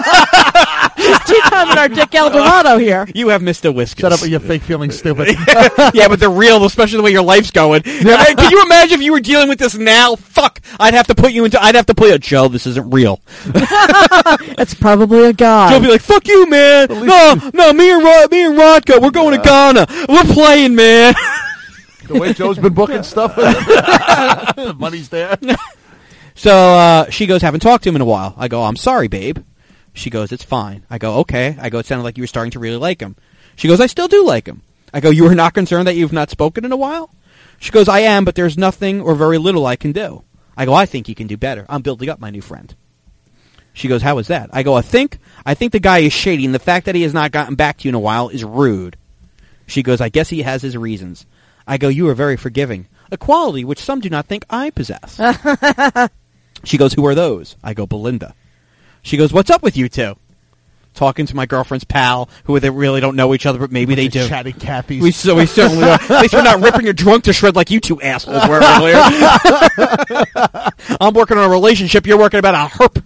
our Dick Eldorado here. You have Mr. Whiskers. Shut up with your fake feelings, stupid. Yeah, but they're real, especially the way your life's going. Man, can you imagine if you were dealing with this now? Fuck, I'd have to put you, Joe, this isn't real. It's probably a guy. Joe'll be like, fuck you, man. No, me and Rodka, we're going to Ghana. We're playing, man. The way Joe's been booking stuff, the money's there. So she goes, haven't talked to him in a while. I go, I'm sorry, babe. She goes, it's fine. I go, okay. I go, it sounded like you were starting to really like him. She goes, I still do like him. I go, you are not concerned that you've not spoken in a while? She goes, I am, but there's nothing or very little I can do. I go, I think you can do better. I'm building up my new friend. She goes, how is that? I go, I think the guy is shady, and the fact that he has not gotten back to you in a while is rude. She goes, I guess he has his reasons. I go, you are very forgiving, a quality which some do not think I possess. She goes, who are those? I go, Belinda. She goes, what's up with you two? Talking to my girlfriend's pal, who they really don't know each other, but maybe they do. Chatty Cathy's. We certainly are. At least we're not ripping your drunk to shred like you two assholes were earlier. I'm working on a relationship. You're working about a herp.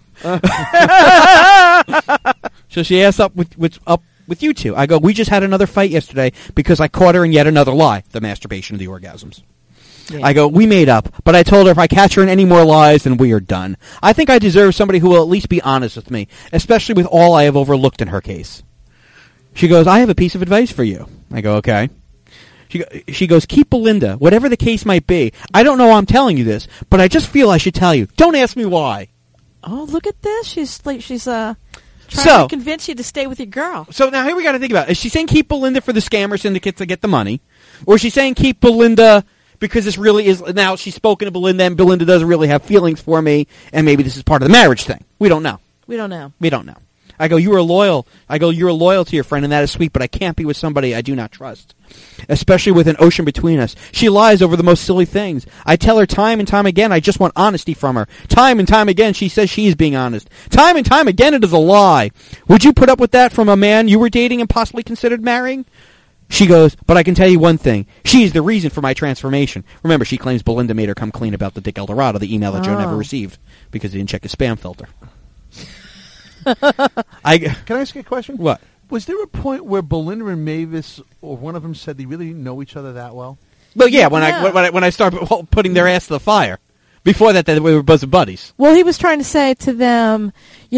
So she asks what's up with you two. I go, we just had another fight yesterday because I caught her in yet another lie, the masturbation of the orgasms. Yeah. I go, we made up, but I told her if I catch her in any more lies, then we are done. I think I deserve somebody who will at least be honest with me, especially with all I have overlooked in her case. She goes, I have a piece of advice for you. I go, okay. She goes, keep Belinda, whatever the case might be. I don't know why I'm telling you this, but I just feel I should tell you. Don't ask me why. Oh, look at this. She's trying to convince you to stay with your girl. So now here we got to think about it. Is she saying keep Belinda for the scammer syndicate to get the money? Or is she saying keep Belinda because this really is, now she's spoken to Belinda and Belinda doesn't really have feelings for me and maybe this is part of the marriage thing? We don't know. We don't know. I go, you are loyal. I go, you're loyal to your friend and that is sweet, but I can't be with somebody I do not trust. Especially with an ocean between us. She lies over the most silly things. I tell her time and time again I just want honesty from her. Time and time again she says she is being honest. Time and time again it is a lie. Would you put up with that from a man you were dating and possibly considered marrying? She goes, but I can tell you one thing. She is the reason for my transformation. Remember, she claims Belinda made her come clean about the Dick Eldorado, the email that Joe never received because he didn't check his spam filter. Can I ask you a question? What? Was there a point where Belinda and Mavis, or one of them, said they really didn't know each other that well? Well, yeah, when I started putting their ass to the fire. Before that, we were bosom buddies. Well, he was trying to say to them,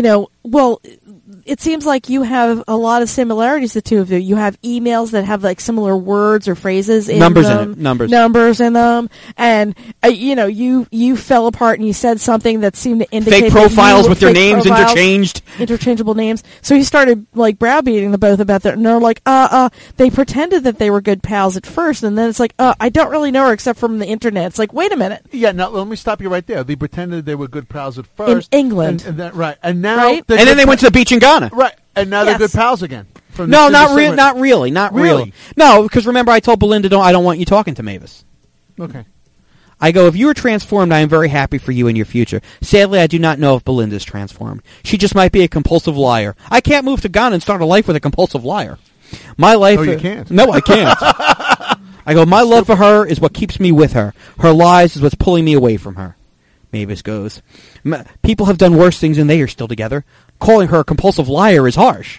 it seems like you have a lot of similarities, the two of you. You have emails that have like similar words or phrases in numbers them. In it. Numbers in them. And, you fell apart and you said something that seemed to indicate fake profiles with their names interchangeable names. So he started like browbeating the both about that. And they're like, they pretended that they were good pals at first. And then it's like, I don't really know her except from the internet. It's like, wait a minute. Yeah, now let me stop you right there. They pretended they were good pals at first. In England. And then, right. And now... Right? And then they went to the beach in Ghana. Right. And now they're good pals again. No, not really. No, because remember I told Belinda, I don't want you talking to Mavis. Okay. I go, if you are transformed, I am very happy for you and your future. Sadly, I do not know if Belinda is transformed. She just might be a compulsive liar. I can't move to Ghana and start a life with a compulsive liar. My life... Oh, you can't? No, I can't. I go, my love for her is what keeps me with her. Her lies is what's pulling me away from her. Mavis goes, people have done worse things and they are still together. Calling her a compulsive liar is harsh.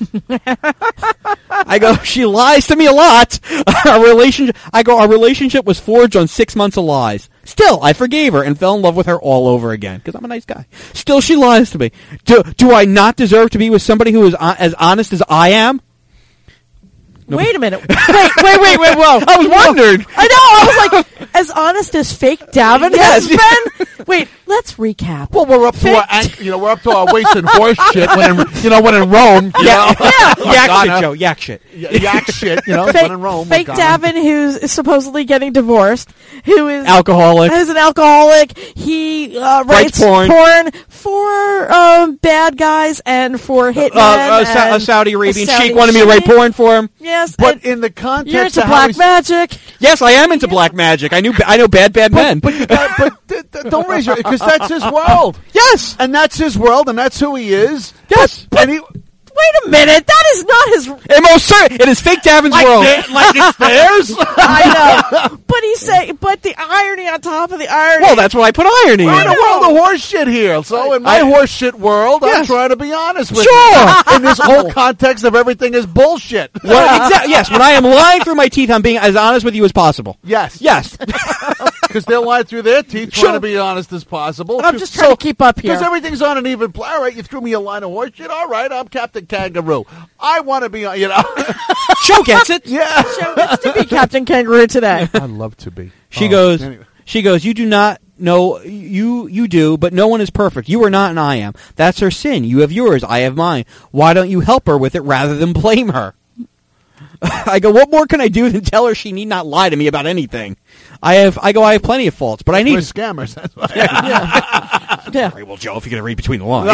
I go, she lies to me a lot. Our relationship was forged on 6 months of lies. Still, I forgave her and fell in love with her all over again because I'm a nice guy. Still, she lies to me. Do I not deserve to be with somebody who is as honest as I am? Wait a minute. Wait, whoa. I was wondered. I know, I was like, as honest as fake Davin has been? Wait, let's recap. Well, we're up to we're up to our waist in horse shit when in Rome. Yak shit, Joe. Yak shit. Yak shit. When in Rome. Fake Davin, who's supposedly getting divorced, who is alcoholic. Who's an alcoholic. He writes porn for bad guys and for hitmen. A Saudi Arabian sheik wanted me to write porn for him. Yes, but in the context you're into of black magic. Yes, I am into black magic. I know bad men. But don't raise your, because that's his world. Yes, and that's his world, and that's who he is. Yes, and he. Wait a minute, that is not his... It is Fake Davin's world. Like it's theirs? I know. But the irony on top of the irony... Well, that's why I put irony in. We're in a world of horse shit here. So in my horse shit world, I'm trying to be honest with you. In this whole context of everything is bullshit. Well, yes, when I am lying through my teeth, I'm being as honest with you as possible. Yes. Because they'll lie through their teeth trying to be honest as possible. I'm just trying to keep up here. Because everything's on an even play. All right, you threw me a line of horse shit. All right, I'm Captain Kangaroo. I want to be, Joe gets it. Yeah. Joe gets to be Captain Kangaroo today. I'd love to be. She goes, you do not know, you do, but no one is perfect. You are not and I am. That's her sin. You have yours, I have mine. Why don't you help her with it rather than blame her? I go, what more can I do than tell her she need not lie to me about anything? I have plenty of faults, but I need... We're scammers, that's why. Yeah. Right, well, Joe, if you're going to read between the lines.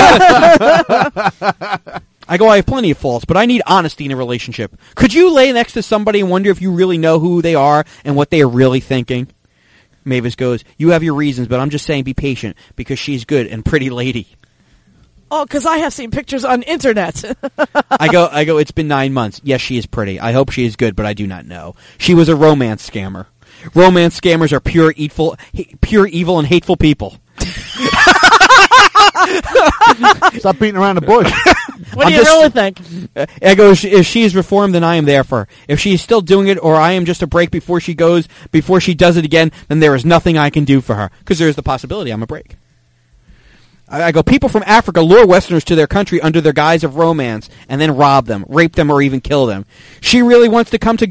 I go, I have plenty of faults, but I need honesty in a relationship. Could you lay next to somebody and wonder if you really know who they are and what they are really thinking? Mavis goes, you have your reasons, but I'm just saying be patient because she's good and pretty lady. Oh, because I have seen pictures on internet. I go, it's been 9 months. Yes, she is pretty. I hope she is good, but I do not know. She was a romance scammer. Romance scammers are pure evil and hateful people. Stop beating around the bush. What do you really think? I go, if she is reformed, then I am there for her. If she is still doing it, or I am just a break before she does it again, then there is nothing I can do for her. Because there is the possibility I'm a break. I go, people from Africa lure Westerners to their country under their guise of romance and then rob them, rape them, or even kill them. She really wants me to come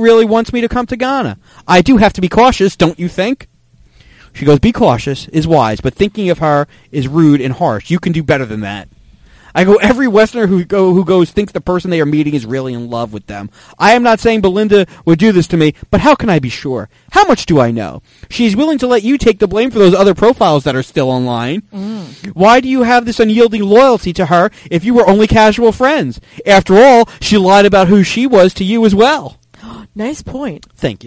to Ghana. I do have to be cautious, don't you think? She goes, be cautious is wise, but thinking of her is rude and harsh. You can do better than that. I go, every Westerner who goes thinks the person they are meeting is really in love with them. I am not saying Belinda would do this to me, but how can I be sure? How much do I know? She's willing to let you take the blame for those other profiles that are still online. Why do you have this unyielding loyalty to her if you were only casual friends? After all, she lied about who she was to you as well. Nice point. Thank you.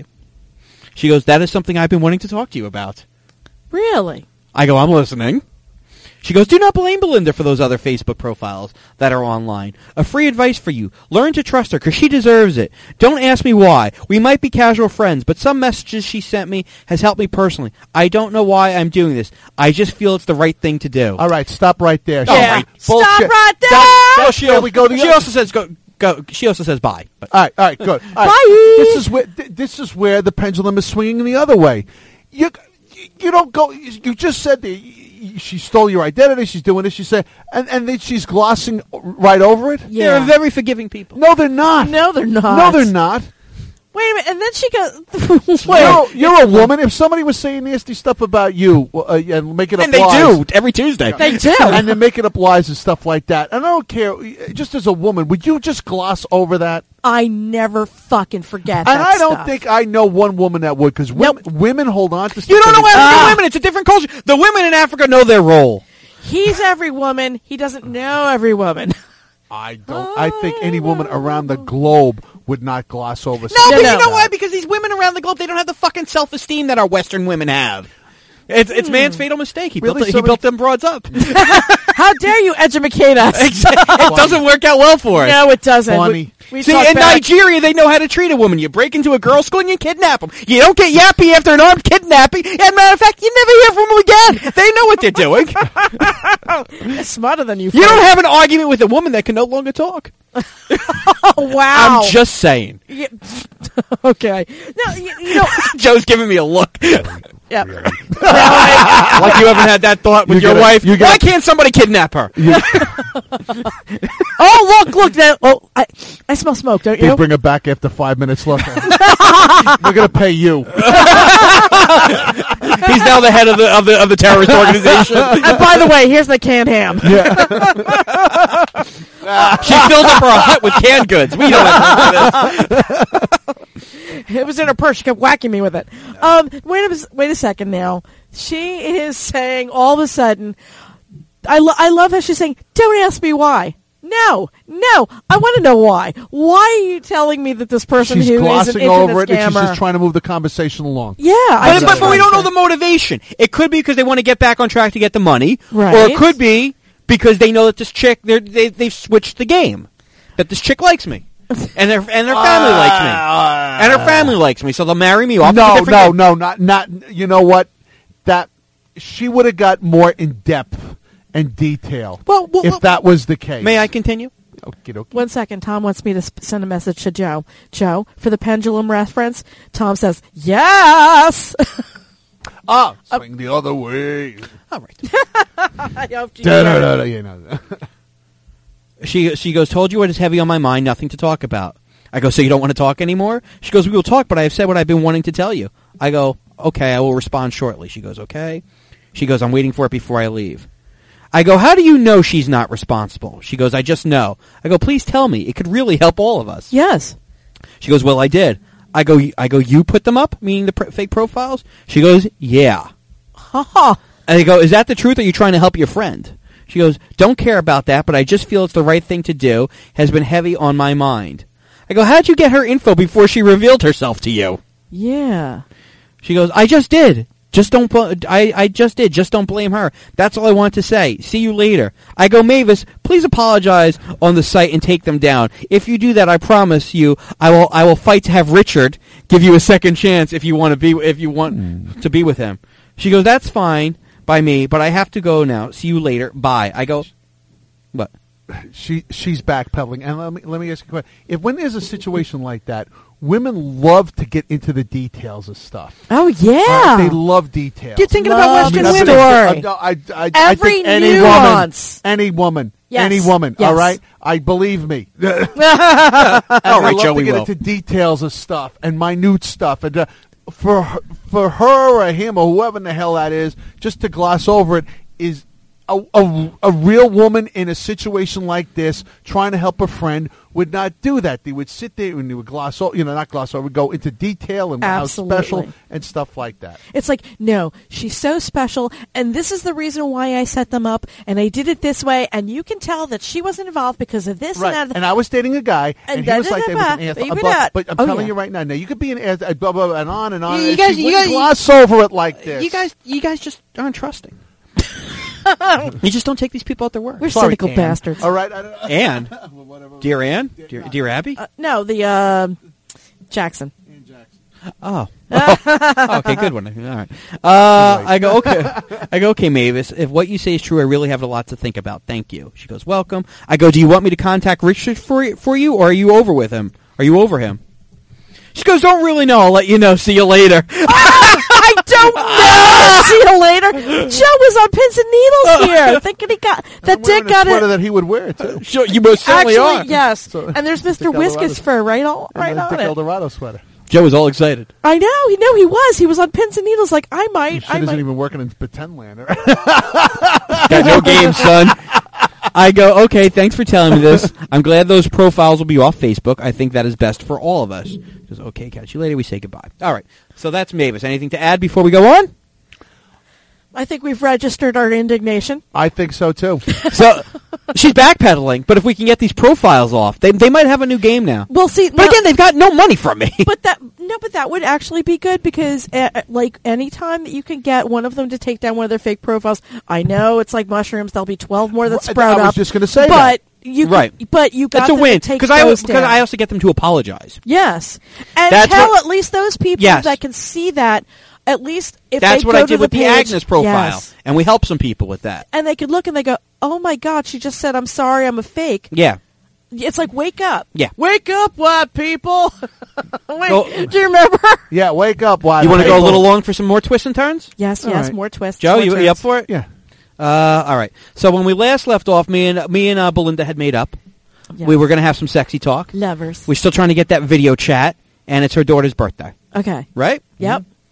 She goes, that is something I've been wanting to talk to you about. Really? I go, I'm listening. She goes, do not blame Belinda for those other Facebook profiles that are online. A free advice for you. Learn to trust her because she deserves it. Don't ask me why. We might be casual friends, but some messages she sent me has helped me personally. I don't know why I'm doing this. I just feel it's the right thing to do. All right, stop right there. Yeah. Bullshit. Stop right there! She also says go. She also says bye. All right, good. All right. Bye! This is where the pendulum is swinging the other way. You don't go. You just said she stole your identity. She's doing this. She said, and then she's glossing right over it. Yeah. They're very forgiving people. No, they're not. No, they're not. No, they're not. Wait a minute, and then she goes... You're a woman. If somebody was saying nasty stuff about you and making up and they lies... do, every Tuesday. They do. And they're making up lies and stuff like that. And I don't care. Just as a woman, would you just gloss over that? I never fucking forget and that I don't stuff. think I know one woman that would, because women hold on to stuff. You don't know African women. It's a different culture. The women in Africa know their role. He's every woman. He doesn't know every woman. I don't. I think any woman around the globe would not gloss over. No, but you know why? Because these women around the globe, they don't have the fucking self-esteem that our Western women have. It's man's fatal mistake. He built them broads up. How dare you educate us? It doesn't work out well for us. No, it doesn't. Funny. We See, talk in back. Nigeria, they know how to treat a woman. You break into a girl's school and you kidnap them. You don't get yappy after an armed kidnapping. As a matter of fact, you never hear from them again. They know what they're doing. They're smarter than you. You don't have an argument with a woman that can no longer talk. Oh, wow. I'm just saying. Yeah. Okay. No, you know. Joe's giving me a look. Yeah. Like you haven't had that thought with your wife. Why can't somebody kidnap her? Oh, look. That, I smell smoke, don't you? They bring her back after 5 minutes. Look, we're going to pay you. He's now the head of the terrorist organization. And by the way, here's the canned ham. She filled up her hut with canned goods. We don't have this. It was in her purse. She kept whacking me with it. Wait a second now. She is saying all of a sudden, I love how she's saying, don't ask me why. No, I want to know why. Why are you telling me that this person She's who is an glossing internet over it, and she's scammer? just trying to move the conversation along. Yeah, But we don't know the motivation. It could be because they want to get back on track to get the money, Right. or it could be because they know that this chick they've switched the game. That this chick likes me, and their family likes me, and her family likes me, so they'll marry me off. No, not. You know what? That she would have got more in depth and detail. If that was the case. May I continue? Okay. 1 second. Tom wants me to send a message to Joe. Joe, for the pendulum reference, Tom says, yes! Swing the other way. All right. I hope you know. Yeah, no. She goes, told you what is heavy on my mind, nothing to talk about. I go, so you don't want to talk anymore? She goes, we will talk, but I have said what I've been wanting to tell you. I go, okay, I will respond shortly. She goes, okay. She goes, I'm waiting for it before I leave. I go, how do you know she's not responsible? She goes, I just know. I go, please tell me. It could really help all of us. Yes. She goes, well, I did. I go, you put them up, meaning the fake profiles? She goes, yeah. Ha And I go, is that the truth, or are you trying to help your friend? She goes, don't care about that, but I just feel it's the right thing to do. Has been heavy on my mind. I go, how'd you get her info before she revealed herself to you? Yeah. She goes, I just did. Just don't. I just did. Just don't blame her. That's all I want to say. See you later. I go, Mavis, please apologize on the site and take them down. If you do that, I promise you, I will fight to have Richard give you a second chance if you want to be with him. She goes, that's fine by me, but I have to go now. See you later. Bye. I go, what? She's backpedaling, and let me ask you a question. When there's a situation like that, women love to get into the details of stuff. Oh, yeah. They love details. You're thinking about Western women. I Every think any nuance. woman, Yes. any woman. Yes. All right, I believe me. All right, to Joe, we get will. into details of stuff and minute stuff, and for her or him or whoever in the hell that is, just to gloss over it is. A real woman in a situation like this, trying to help a friend, would not do that. They would sit there and they would would go into detail and Absolutely. how special and stuff like that. It's like, no, she's so special, and this is the reason why I set them up, and I did it this way, and you can tell that she wasn't involved because of this Right. and that. And I was dating a guy, and he was like that with an ass. But I'm telling you right now, you could be an ass, blah, blah, blah, and on and on. You guys gloss over it like this. You guys just aren't trusting. You just don't take these people at their word. We're Sorry, cynical Ann. bastards. All right. Ann? Dear Ann? Dear Abby? No, the Jackson. Oh. Okay, good one. All right. I go, okay, Mavis, if what you say is true, I really have a lot to think about. Thank you. She goes, welcome. I go, do you want me to contact Richard for you, or are you over with him? Are you over him? She goes, don't really know. I'll let you know. See you later. I don't know. See you later. Joe was on pins and needles here, thinking he got that dick got sweater it. that he would wear too. Sure, you most certainly are. Actually, yes. So- And there's Mr. Dick Whiskas Eldorado's- fur right on Dick it. Eldorado sweater. Joe was all excited. I know. He was. He was on pins and needles. Like I might. Shit isn't even working in pretend land. Got no game, son. I go, okay, thanks for telling me this. I'm glad those profiles will be off Facebook. I think that is best for all of us. She goes, okay, catch you later. We say goodbye. All right. So that's Mavis. Anything to add before we go on? I think we've registered our indignation. I think so too. So she's backpedaling, but if we can get these profiles off, they might have a new game now. We'll see. But again, they've got no money from me. But that would actually be good because, like, any time that you can get one of them to take down one of their fake profiles, I know it's like mushrooms. There'll be 12 more that sprout up. I was just going to say but that. You Right. But you got That's a them win to take because those down. I also get them to apologize. Yes, and That's tell what- at least those people Yes. that can see that. At least if That's they what go I to did with the page, Agnes profile, yes. and we helped some people with that. And they could look and they go, "Oh my God, she just said I'm sorry, I'm a fake." Yeah. It's like, wake up. Yeah. Wake up, white people. Wait, Go- do you remember? Yeah, wake up, why? You want to go a little long for some more twists and turns? Yes, All yes, right. more twists. Joe, more you turns. up for it? Yeah. All right. So when we last left off, me and Belinda had made up. Yes. We were going to have some sexy talk. Lovers. We're still trying to get that video chat, and it's her daughter's birthday, Okay. right? Yep.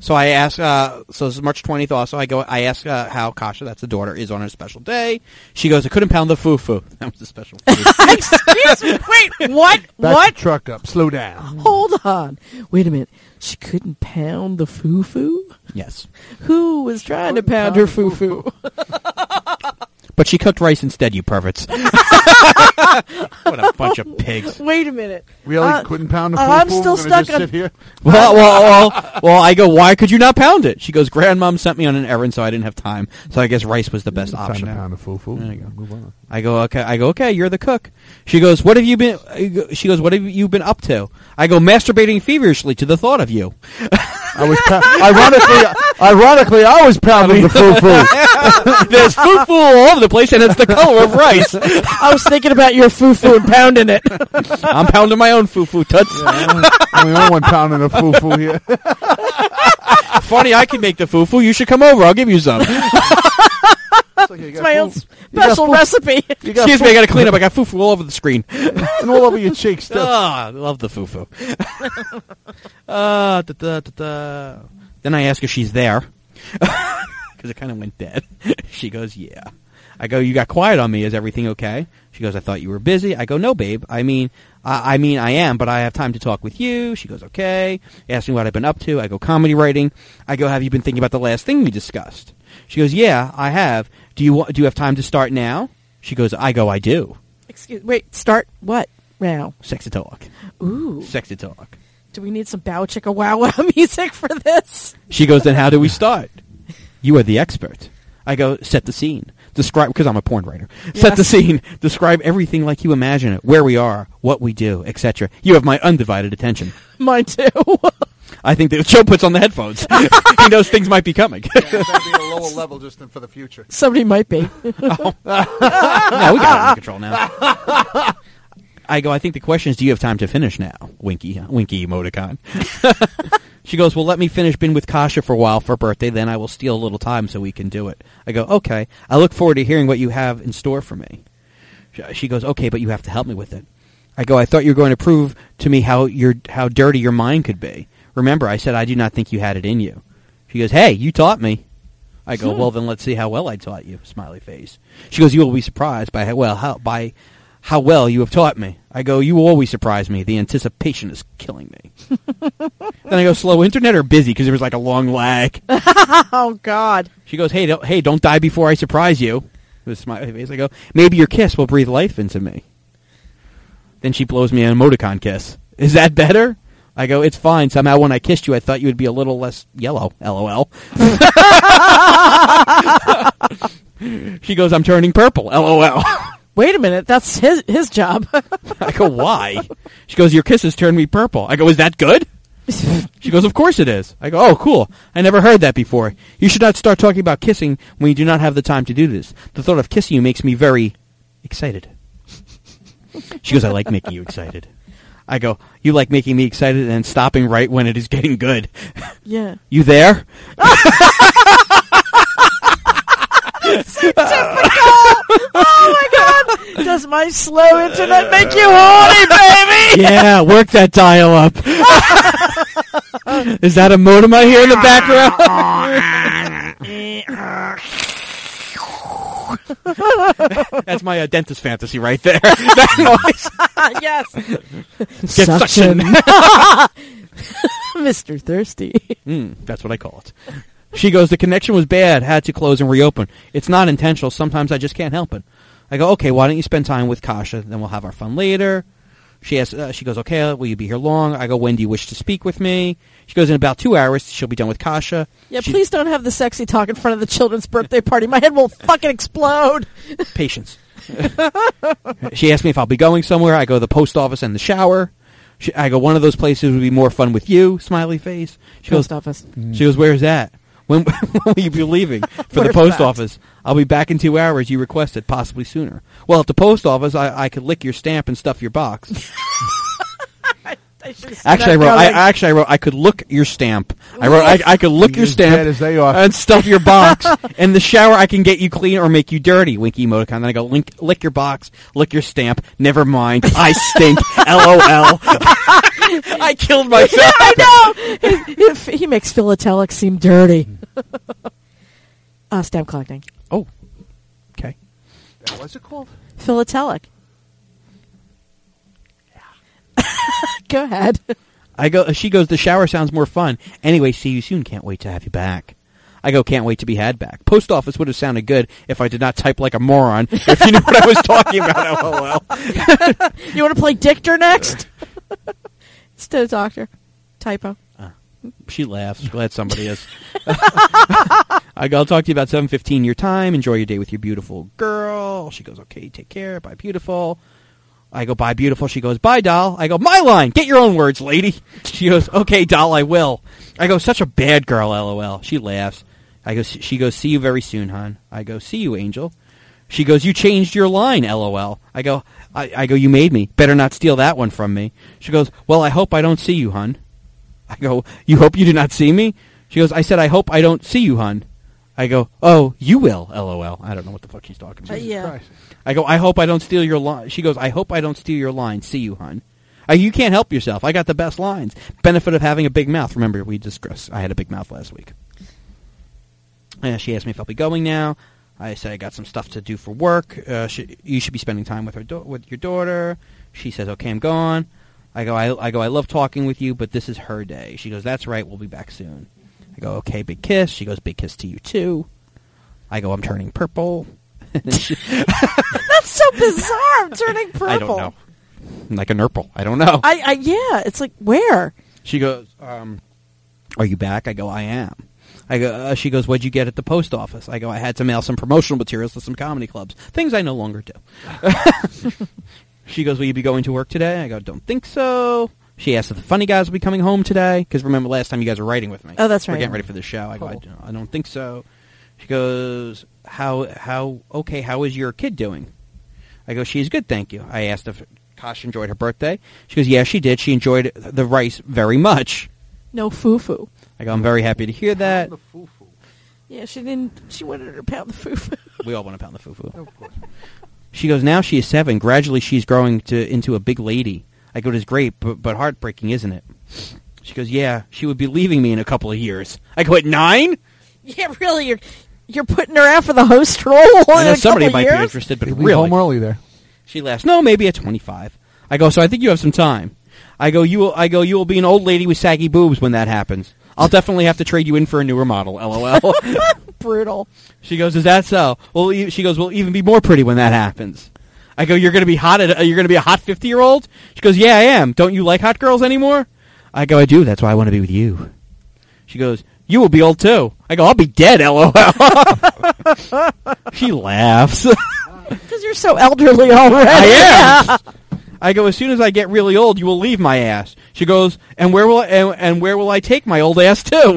So I ask, so this is March 20th also, I ask how Kasha, that's the daughter, is on her special day. She goes, I couldn't pound the foo-foo. That was the special food. Excuse me. Wait, what? Back What? the truck up. Slow down. Hold on. Wait a minute. She couldn't pound the foo-foo? Yes. Who was trying to pound her foo-foo? But she cooked rice instead, you perverts. What a bunch of pigs. Wait a minute. Really? Couldn't pound the foo-foo? I'm still We're gonna stuck just on- sit here? Well, I go, why could you not pound it? She goes, Grandmom sent me on an errand, so I didn't have time. So I guess rice was the best Time to option. pound the foo-foo. There you go. Move on. I go, okay, you're the cook. She goes, what have you been up to? I go, masturbating feverishly to the thought of you. I was ironically, I was pounding the foo-foo. There's foo-foo all over the place, and it's the color of rice. I was thinking about your foo-foo and pounding it. I'm pounding my own foo-foo, toots. I'm the only one pounding the foo-foo here. Funny, I can make the foo-foo. You should come over. I'll give you some. It's my own special recipe. Excuse me, I got to clean up. I got foo-foo all over the screen. And all over your cheeks, too. I love the foo-foo. Then I ask if she's there. Because it kind of went dead. She goes, yeah. I go, you got quiet on me. Is everything okay? She goes, I thought you were busy. I go, no, babe. I mean, I am, but I have time to talk with you. She goes, okay. Asks me what I've been up to. I go, comedy writing. I go, have you been thinking about the last thing we discussed? She goes, yeah, I have. Do you have time to start now? She goes, I do. Wait, start what now? Sexy talk. Ooh. Sexy talk. Do we need some Bow Chicka Wow Wow music for this? She goes, then how do we start? You are the expert. I go, set the scene. Describe, because I'm a porn writer. Yes. Set the scene. Describe everything like you imagine it, where we are, what we do, etc. You have my undivided attention. Mine too. I think that Joe puts on the headphones. He knows things might be coming. Yeah, it's going to be a lower level just for the future. Somebody might be. No, we got it under control now. I go, I think the question is, do you have time to finish now? Winky emoticon. She goes, well, let me finish. Been with Kasha for a while for her birthday, then I will steal a little time so we can do it. I go, okay. I look forward to hearing what you have in store for me. She goes, okay, but you have to help me with it. I go, I thought you were going to prove to me how dirty your mind could be. Remember, I said I do not think you had it in you. She goes, hey, you taught me. I go, well, then let's see how well I taught you, smiley face. She goes, you will be surprised by how well you have taught me. I go, you always surprise me. The anticipation is killing me. Then I go, slow internet or busy? Because there was like a long lag. Oh, God. She goes, hey, don't die before I surprise you. With a smiley face. I go, maybe your kiss will breathe life into me. Then she blows me an emoticon kiss. Is that better? I go, it's fine. Somehow when I kissed you, I thought you would be a little less yellow. LOL. She goes, I'm turning purple. LOL. Wait a minute. That's his job. I go, why? She goes, your kisses turned me purple. I go, is that good? She goes, of course it is. I go, oh, cool. I never heard that before. You should not start talking about kissing when you do not have the time to do this. The thought of kissing you makes me very excited. She goes, I like making you excited. I go, you like making me excited and stopping right when it is getting good. Yeah. You there? Typical. Oh, my God. Does my slow internet make you horny, baby? Yeah, work that dial up. Is that a modem I hear in the background? That's my dentist fantasy right there. That noise. Yes. Get suction. Mr. Thirsty. That's what I call it. She goes, the connection was bad, had to close and reopen. It's not intentional. Sometimes I just can't help it. I go, okay, why don't you spend time with Kasha? Then we'll have our fun later. She goes, okay, will you be here long? I go, when do you wish to speak with me? She goes, in about 2 hours, she'll be done with Kasha. Yeah, please don't have the sexy talk in front of the children's birthday party. My head will fucking explode. Patience. She asked me if I'll be going somewhere. I go, the post office and the shower. I go, one of those places would be more fun with you, smiley face. Post office. She goes, where's that? When will you be leaving for the post office? I'll be back in 2 hours. You requested, possibly sooner. Well, at the post office, I could lick your stamp and stuff your box. Actually, I wrote, I could look your stamp. I wrote, I could look your stamp as they are. and stuff your box. In the shower, I can get you clean or make you dirty. Winky emoticon. Then I go, lick your box, lick your stamp. Never mind. I stink. LOL. I killed myself. Yeah, I know. He makes philatelic seem dirty. Stamp collecting. Oh, okay. What's it called? Philatelic. Go ahead. She goes, the shower sounds more fun. Anyway, see you soon. Can't wait to have you back. I go, can't wait to be had back. Post office would have sounded good if I did not type like a moron. If you knew what I was talking about, LOL. You want to play Dictor next? Instead of Doctor. Typo. She laughs. Glad somebody is. I go, I'll talk to you about 7:15 your time. Enjoy your day with your beautiful girl. She goes, okay, take care. Bye, beautiful. I go, bye, beautiful. She goes, bye, doll. I go, my line. Get your own words, lady. She goes, okay, doll, I will. I go, such a bad girl, LOL. She laughs. She goes, see you very soon, hon. I go, see you, angel. She goes, you changed your line, LOL. I go, you made me. Better not steal that one from me. She goes, well, I hope I don't see you, hon. I go, you hope you do not see me? She goes, I said, I hope I don't see you, hon. I go, oh, you will, LOL. I don't know what the fuck she's talking about. Yeah. Christ. I go, I hope I don't steal your line. She goes, I hope I don't steal your line. See you, hon. You can't help yourself. I got the best lines. Benefit of having a big mouth. Remember, we discussed I had a big mouth last week. She asked me if I'll be going now. I said I got some stuff to do for work. You should be spending time with your daughter. She says, okay, I'm gone. I go, I love talking with you, but this is her day. She goes, that's right, we'll be back soon. I go, okay, big kiss. She goes, big kiss to you too. I go, I'm turning purple. That's so bizarre. I'm turning purple. I don't know. Like a nurple. I don't know. Yeah, it's like, where? She goes, are you back? I go, I am. I go. She goes, what'd you get at the post office? I go, I had to mail some promotional materials to some comedy clubs. Things I no longer do. She goes, will you be going to work today? I go, don't think so. She asked if the funny guys will be coming home today, because remember last time you guys were writing with me. Oh, that's right. We're getting ready for the show. I go, I don't think so. She goes, how is your kid doing? I go, she's good, thank you. I asked if Kosh enjoyed her birthday. She goes, yeah, she did. She enjoyed the rice very much. No foo-foo. I go, I'm very happy to hear that. The foo-foo. Yeah, she wanted her to pound the foo-foo. We all want to pound the foo-foo. Of course. She goes, now she is 7. Gradually she's growing into a big lady. I go, it is great, but heartbreaking, isn't it? She goes, yeah, she would be leaving me in a couple of years. I go, at 9? Yeah, really, you're putting her out for the host role I know in somebody might years? be interested, but You leave really. home early there. She laughs. No, maybe at 25. I go, so I think you have some time. I go, you will be an old lady with saggy boobs when that happens. I'll definitely have to trade you in for a newer model, LOL. Brutal. She goes, is that so? Well, she goes, we'll even be more pretty when that happens. I go, you're going to be hot. You're going to be a hot 50-year-old? She goes, yeah, I am. Don't you like hot girls anymore? I go, I do. That's why I want to be with you. She goes, you will be old too. I go, I'll be dead, LOL. She laughs. Because you're so elderly already. I am. I go, as soon as I get really old, you will leave my ass. She goes, and where will I take my old ass to?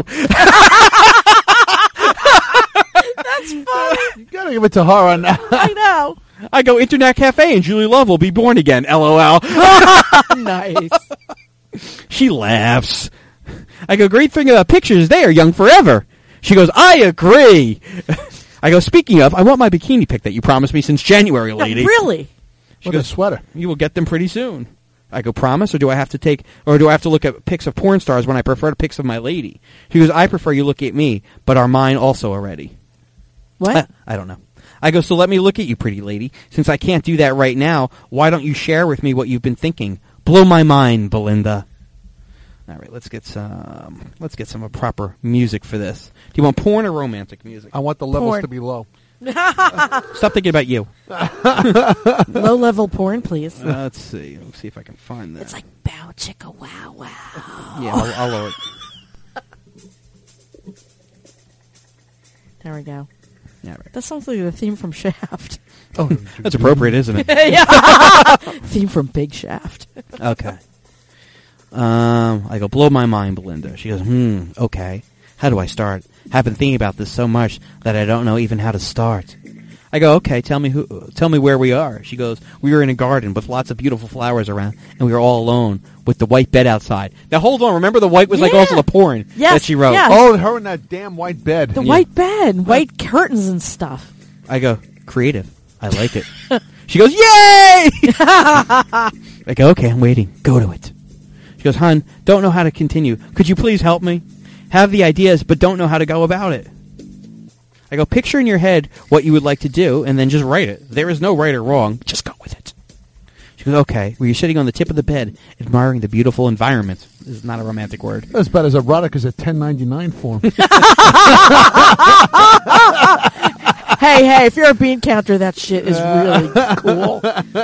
That's funny. You gotta give it to her on that. I know. I go, Internet Cafe and Julie Love will be born again, LOL. Nice. She laughs. I go, great thing about pictures, they are young forever. She goes, I agree. I go, speaking of, I want my bikini pic that you promised me since January, lady. No, really? She What goes, a sweater. you will get them pretty soon. I go, promise, or do I have to look at pics of porn stars when I prefer pics of my lady? She goes, I prefer you look at me, but are mine also already? What? I don't know. I go, so let me look at you, pretty lady. Since I can't do that right now, why don't you share with me what you've been thinking? Blow my mind, Belinda. All right, let's get some proper music for this. Do you want porn or romantic music? I want the levels Porn. to be low. Stop thinking about you. Low-level porn, please. Let's see. Let's see if I can find that. It's like bow chicka wow wow. Yeah, I'll lower it. There we go. Yeah, right. That sounds like the theme from Shaft. Oh, That's appropriate, isn't it? Yeah. Theme from Big Shaft. Okay. I go, blow my mind, Belinda. She goes, okay. How do I start? I've been thinking about this so much that I don't know even how to start. I go, okay, tell me where we are. She goes, we were in a garden with lots of beautiful flowers around, and we were all alone with the white bed outside. Now, hold on. Remember the white was like Yeah. also the porn Yes, that she wrote. yes. Oh, her in that damn white bed. The white bed, white curtains and stuff. I go, creative. I like it. She goes, yay! I go, okay, I'm waiting. Go to it. She She goes, "Hun, don't know how to continue. Could you please help me? Have the ideas, but don't know how to go about it." I go, "Picture in your head what you would like to do, and then just write it. There is no right or wrong. Just go with it." She goes, "Okay." Well, you're sitting on the tip of the bed, admiring the beautiful environment. This is not a romantic word. That's about as erotic as a 1099 form. Hey, if you're a bean counter, that shit is really cool.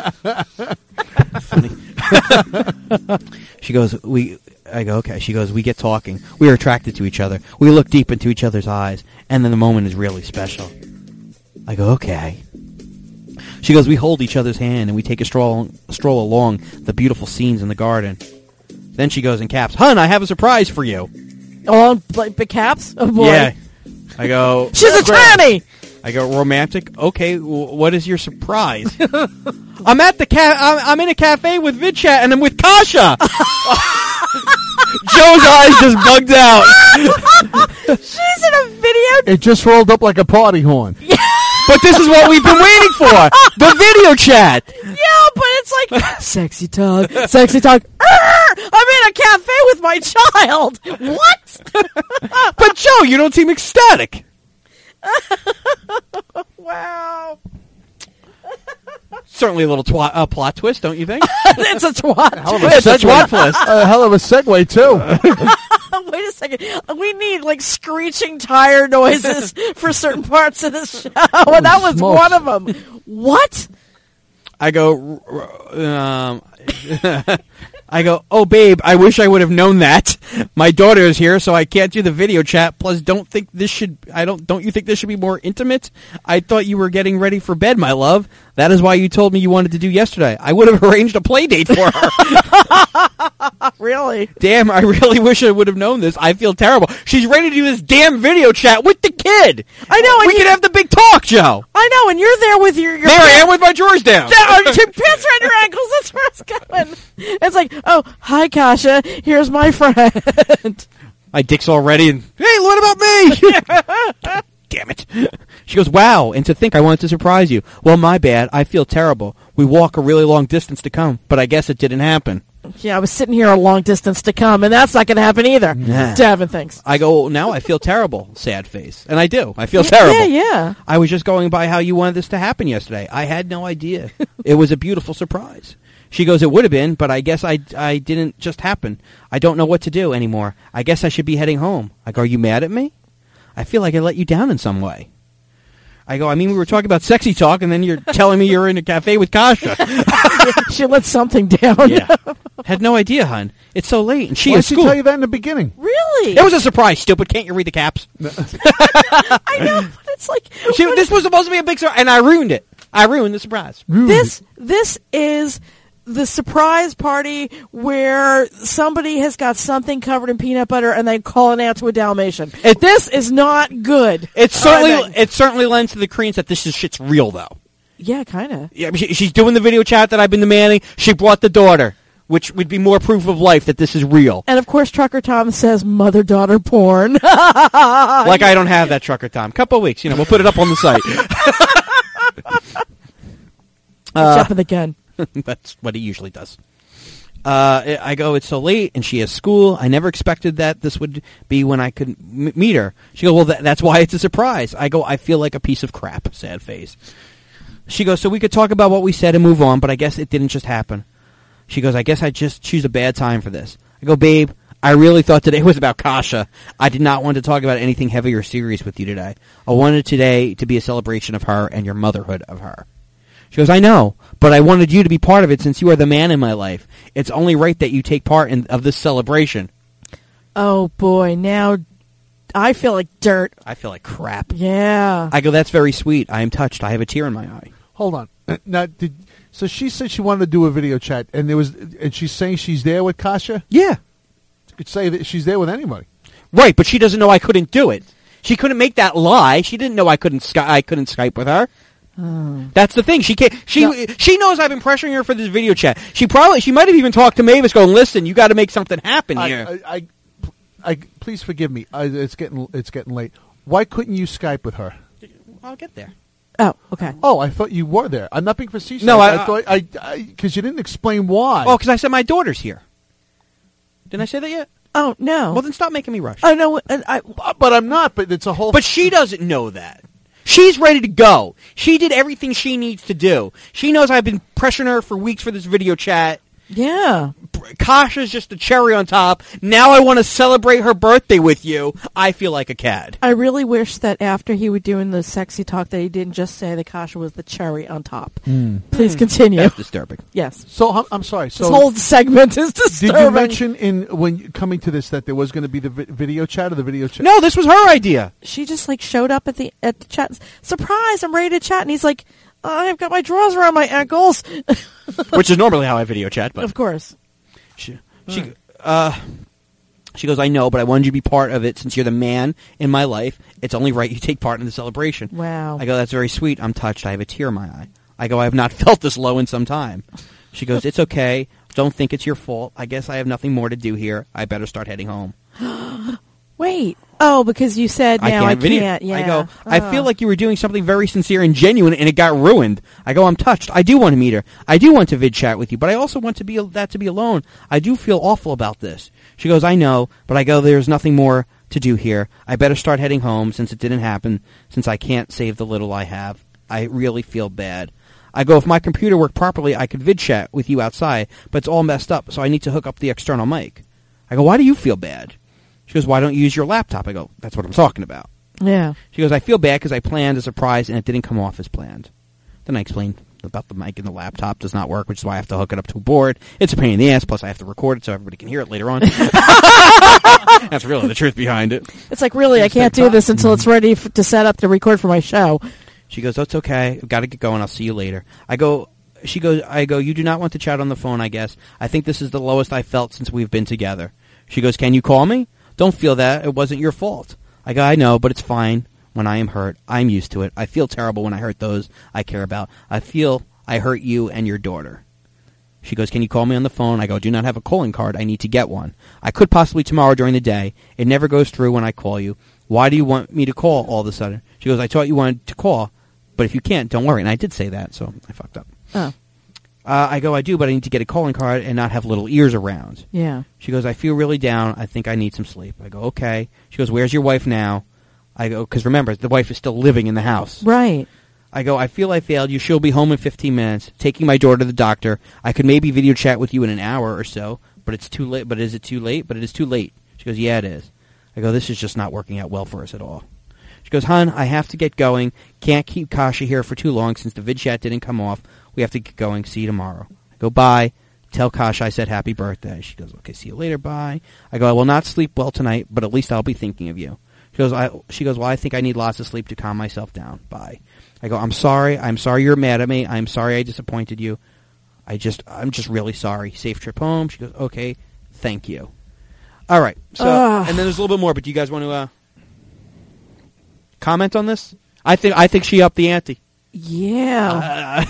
Funny. She goes, I go, "Okay." She goes, "We get talking. We are attracted to each other. We look deep into each other's eyes, and then the moment is really special." I go, "Okay." She goes, "We hold each other's hand, and we take a stroll along the beautiful scenes in the garden." Then she goes in caps, "Hun, I have a surprise for you." Oh, like big caps? Oh, boy. Yeah. I go, She's a tranny! I go, "Romantic? Okay, what is your surprise?" I'm at the I'm in a cafe with VidChat, and I'm with Kasha. Joe's eyes just bugged out. She's in a video. It just rolled up like a party horn. But this is what we've been waiting for. The video chat. Yeah, but it's like, sexy talk, sexy talk. I'm in a cafe with my child. What? But Joe, you don't seem ecstatic. Wow. Certainly a little plot twist, don't you think? It's a twat. It's a twat twist. A hell of a segue, too. Wait a second. We need, like, screeching tire noises for certain parts of the show. And that was smokes. one of them. What? I go, I go, "Oh, babe, I wish I would have known that. My daughter is here, so I can't do the video chat. Plus, don't you think this should be more intimate? I thought you were getting ready for bed, my love. That is why you told me you wanted to do yesterday. I would have arranged a play date for her." Really? Damn, I really wish I would have known this. I feel terrible. She's ready to do this damn video chat with the kid. I know. We could have the big talk, Joe. I know, and you're there with your There I am with my drawers down. Your pants around your ankles. That's where it's going. It's like, "Oh, hi, Kasha. Here's my friend." My dick's all ready, and, "Hey, what about me?" Damn it. She goes, "Wow, and to think I wanted to surprise you. Well, my bad. I feel terrible. We walk a really long distance to come, but I guess it didn't happen." Yeah, I was sitting here a long distance to come, and that's not going to happen either. Nah. Davin thinks. I go, "Now I feel terrible." Sad face. And I do. I feel terrible. Yeah. I was just going by how you wanted this to happen yesterday. I had no idea. It was a beautiful surprise. She goes, "It would have been, but I guess I didn't just happen. I don't know what to do anymore. I guess I should be heading home." I go, "Are you mad at me? I feel like I let you down in some way." I go, "I mean, we were talking about sexy talk, and then you're telling me you're in a cafe with Kasha." She let something down. Yeah. Had no idea, hun. It's so late, and she Why is did she school. tell you that in the beginning? Really? It was a surprise, stupid. Can't you read the caps? I know, but it's like... This was supposed to be a big surprise, and I ruined it. I ruined the surprise. This is the surprise party where somebody has got something covered in peanut butter and they call it out to a Dalmatian. This is not good. It certainly lends to the credence that this shit's real, though. Yeah, kind of. Yeah, she's doing the video chat that I've been demanding. She brought the daughter, which would be more proof of life that this is real. And of course, Trucker Tom says mother-daughter porn. Like I don't have that, Trucker Tom. Couple of weeks, we'll put it up on the site. Jumping the gun. That's what he usually does. I go, "It's so late, and she has school. I never expected that this would be when I could meet her." She goes, "Well, that's why it's a surprise." I go, "I feel like a piece of crap." Sad face. She goes, "So we could talk about what we said and move on, but I guess it didn't just happen." She goes, "I guess I just choose a bad time for this." I go, "Babe, I really thought today was about Kasha. I did not want to talk about anything heavy or serious with you today. I wanted today to be a celebration of her and your motherhood of her." She goes, "I know, but I wanted you to be part of it since you are the man in my life. It's only right that you take part of this celebration." Oh, boy. Now I feel like dirt. I feel like crap. Yeah. I go, "That's very sweet. I am touched. I have a tear in my eye." Hold on. Now, so she said she wanted to do a video chat, and she's saying she's there with Kasha? Yeah. You could say that she's there with anybody. Right, but she doesn't know I couldn't do it. She couldn't make that lie. She didn't know I couldn't Skype with her. Oh. That's the thing. She can't. She knows I've been pressuring her for this video chat. She might have even talked to Mavis, going, "Listen, you got to make something happen here." I please forgive me. It's getting late. Why couldn't you Skype with her? I'll get there. Oh, okay. Oh, I thought you were there. I'm not being facetious. No, I thought because you didn't explain why. Oh, because I said my daughter's here. Didn't I say that yet? Oh, no. Well, then stop making me rush. Oh, no. But I'm not. But it's a whole. But she doesn't know that. She's ready to go. She did everything she needs to do. She knows I've been pressuring her for weeks for this video chat. Yeah. Kasha's just the cherry on top. Now I want to celebrate her birthday with you. I feel like a cad. I really wish that after he was doing the sexy talk that he didn't just say that Kasha was the cherry on top. Please continue. That's disturbing. Yes. So I'm sorry. So this whole segment is disturbing. did you mention when coming to this that there was going to be the video chat or the video chat? No, this was her idea. She just showed up at the chat. Surprise! I'm ready to chat, and he's like, I've got my drawers around my ankles. Which is normally how I video chat, but of course. She goes, I know, but I wanted you to be part of it since you're the man in my life. It's only right you take part in the celebration. Wow. I go, that's very sweet. I'm touched. I have a tear in my eye. I go, I have not felt this low in some time. She goes, it's okay. Don't think it's your fault. I guess I have nothing more to do here. I better start heading home. Wait. Oh, because you said now I can't. Yeah. I go, I feel like you were doing something very sincere and genuine, and it got ruined. I go, I'm touched. I do want to meet her. I do want to vid chat with you, but I also want to be alone. I do feel awful about this. She goes, I know, but I go, there's nothing more to do here. I better start heading home since it didn't happen, since I can't save the little I have. I really feel bad. I go, if my computer worked properly, I could vid chat with you outside, but it's all messed up, so I need to hook up the external mic. I go, why do you feel bad? She goes, why don't you use your laptop? I go, that's what I'm talking about. Yeah. She goes, I feel bad because I planned a surprise and it didn't come off as planned. Then I explained about the mic and the laptop does not work, which is why I have to hook it up to a board. It's a pain in the ass, plus I have to record it so everybody can hear it later on. That's really the truth behind it. It's like, really, I can't do this until it's ready to set up to record for my show. She goes, that's okay. I've got to get going. I'll see you later. I go, you do not want to chat on the phone, I guess. I think this is the lowest I felt since we've been together. She goes, can you call me? Don't feel that. It wasn't your fault. I go, I know, but it's fine. When I am hurt, I'm used to it. I feel terrible when I hurt those I care about. I feel I hurt you and your daughter. She goes, can you call me on the phone? I go, I do not have a calling card. I need to get one. I could possibly tomorrow during the day. It never goes through when I call you. Why do you want me to call all of a sudden? She goes, I thought you wanted to call, but if you can't, don't worry. And I did say that, so I fucked up. Oh. I go, I do, but I need to get a calling card and not have little ears around. Yeah. She goes, I feel really down. I think I need some sleep. I go, okay. She goes, where's your wife now? I go, because remember, the wife is still living in the house. Right. I go, I feel I failed you. She'll be home in 15 minutes, taking my daughter to the doctor. I could maybe video chat with you in an hour or so, but it's too late. But is it too late? But it is too late. She goes, yeah, it is. I go, this is just not working out well for us at all. She goes, hon, I have to get going. Can't keep Kasha here for too long since the vid chat didn't come off. We have to get going. See you tomorrow. I go, bye. Tell Kasha I said happy birthday. She goes, okay, see you later, bye. I go, I will not sleep well tonight, but at least I'll be thinking of you. She goes, well, I think I need lots of sleep to calm myself down. Bye. I go, I'm sorry. I'm sorry you're mad at me. I'm sorry I disappointed you. I'm just really sorry. Safe trip home. She goes, okay, thank you. All right. So, and then there's a little bit more, but do you guys want to comment on this? I think she upped the ante. Yeah.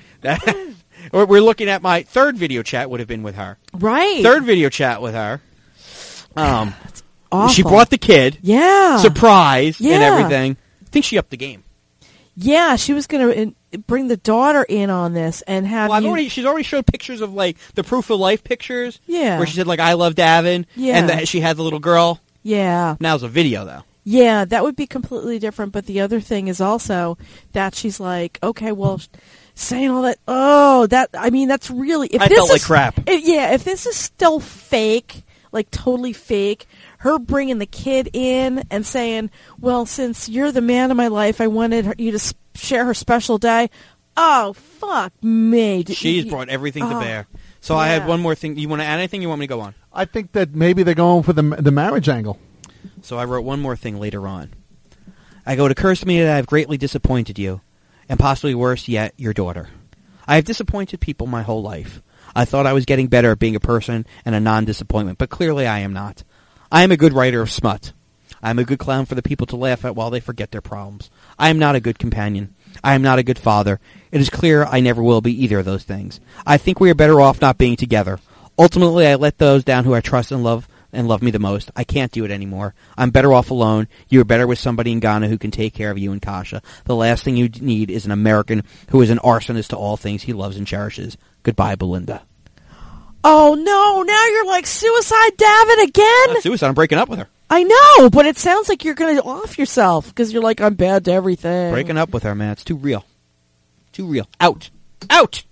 We're looking at my third video chat would have been with her. Right. Third video chat with her. That's awful. She brought the kid. Yeah. Surprise and everything. I think she upped the game. Yeah, she was going to bring the daughter in on this and have she's already showed pictures of, like, the proof of life pictures. Yeah. Where she said, like, I love Davin. Yeah. And she had the little girl. Yeah. Now it's a video, though. Yeah, that would be completely different. But the other thing is also that she's like, okay, well, saying all that, that's really... I felt like crap. If this is still fake, like totally fake, her bringing the kid in and saying, well, since you're the man of my life, I wanted you to share her special day. Oh, fuck me. She's brought everything to bear. So I had one more thing. You want to add anything? You want me to go on? I think that maybe they're going for the marriage angle. So I wrote one more thing later on. I go, it occurs to me that I have greatly disappointed you, and possibly worse yet, your daughter. I have disappointed people my whole life. I thought I was getting better at being a person and a non-disappointment, but clearly I am not. I am a good writer of smut. I am a good clown for the people to laugh at while they forget their problems. I am not a good companion. I am not a good father. It is clear I never will be either of those things. I think we are better off not being together. Ultimately, I let those down who I trust and love me the most. I can't do it anymore. I'm better off alone. You are better with somebody in Ghana who can take care of you and Kasha. The last thing you need is an American who is an arsonist to all things he loves and cherishes. Goodbye, Belinda. Oh, no. Now you're like suicide Davin again? Not suicide. I'm breaking up with her. I know, but it sounds like you're going to off yourself because you're like, I'm bad to everything. Breaking up with her, man. It's too real. Too real. Out. Out.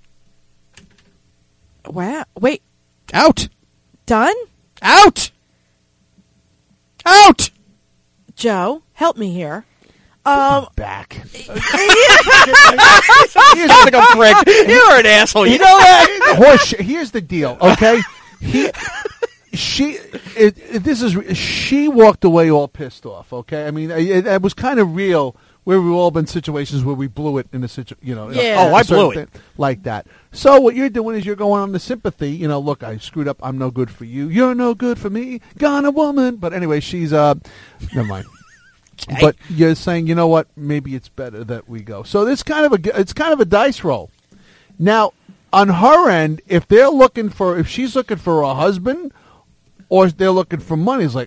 Wow. Wait. Out. Done? Out. Out. Joe, help me here. Back. You're like a prick. You're an asshole. You know that? Horse. Here's the deal. Okay. She walked away all pissed off. Okay. I mean, it was kind of real. Where we've all been situations where we blew it in a situation, Yeah. I blew it like that. So what you're doing is you're going on the sympathy. Look, I screwed up. I'm no good for you. You're no good for me. Gone a woman. But anyway, she's never mind. Okay. But you're saying, you know what? Maybe it's better that we go. So it's kind of a dice roll. Now, on her end, if she's looking for a husband, or if they're looking for money, it's like,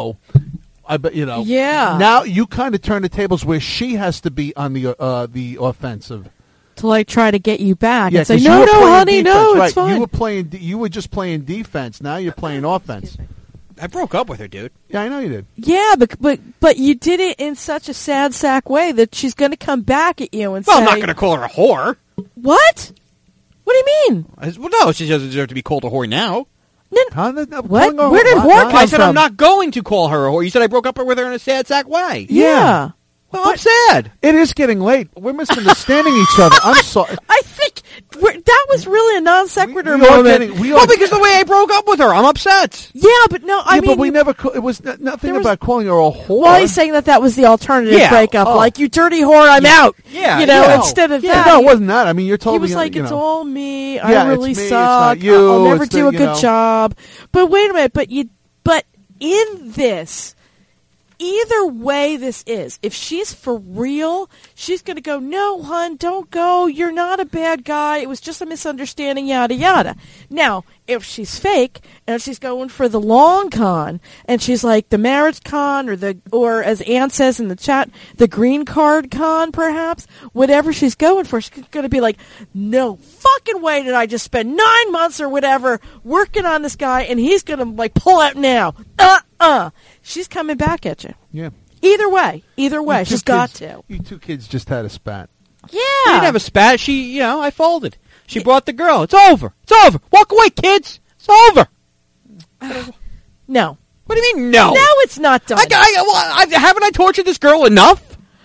I bet Yeah. Now you kind of turn the tables where she has to be on the offensive To like try to get you back Yeah, and say, 'cause you no, were no, playing honey, defense, no, right. it's fine. You were just playing defense. Now you're playing offense. I broke up with her, dude. Yeah, I know you did. Yeah, but you did it in such a sad sack way that she's going to come back at you and Well, say, I'm not going to call her a whore. What? What do you mean? Well, no, she doesn't deserve to be called a whore now. Huh? What? Where did whore come I said from? I'm not going to call her a whore. You said I broke up with her in a sad sack way. Yeah. Well, I'm sad. It is getting late. We're misunderstanding each other. I'm sorry. I think that was really a non sequitur We are moment. Well, because the way I broke up with her, I'm upset. Yeah, but no, I mean, but we never. It was nothing was- about calling her a whore. well, he's saying that was the alternative Yeah. breakup, Oh. like you dirty whore, I'm out. Yeah, Yeah, yeah. instead of yeah, that, no, it wasn't that. I mean, you're he totally. was like, you "It's know. all me. Yeah, I really it's me, it's suck. not you, I'll never it's do the- a you good know." job." But wait a minute. But in this, either way this is, if she's for real, she's going to go, "No, hon, don't go. You're not a bad guy. It was just a misunderstanding, yada, yada." Now, if she's fake and if she's going for the long con and she's like the marriage con or as Ann says in the chat, the green card con perhaps, whatever she's going for, she's going to be like, "No fucking way did I just spend 9 months or whatever working on this guy and he's going to like pull out now." She's coming back at you. Yeah. Either way, she's got kids, to. You two kids just had a spat. Yeah. She didn't have a spat. I folded. She brought the girl. It's over. It's over. Walk away, kids. It's over. No. What do you mean, no? No, it's not done. Haven't I tortured this girl enough?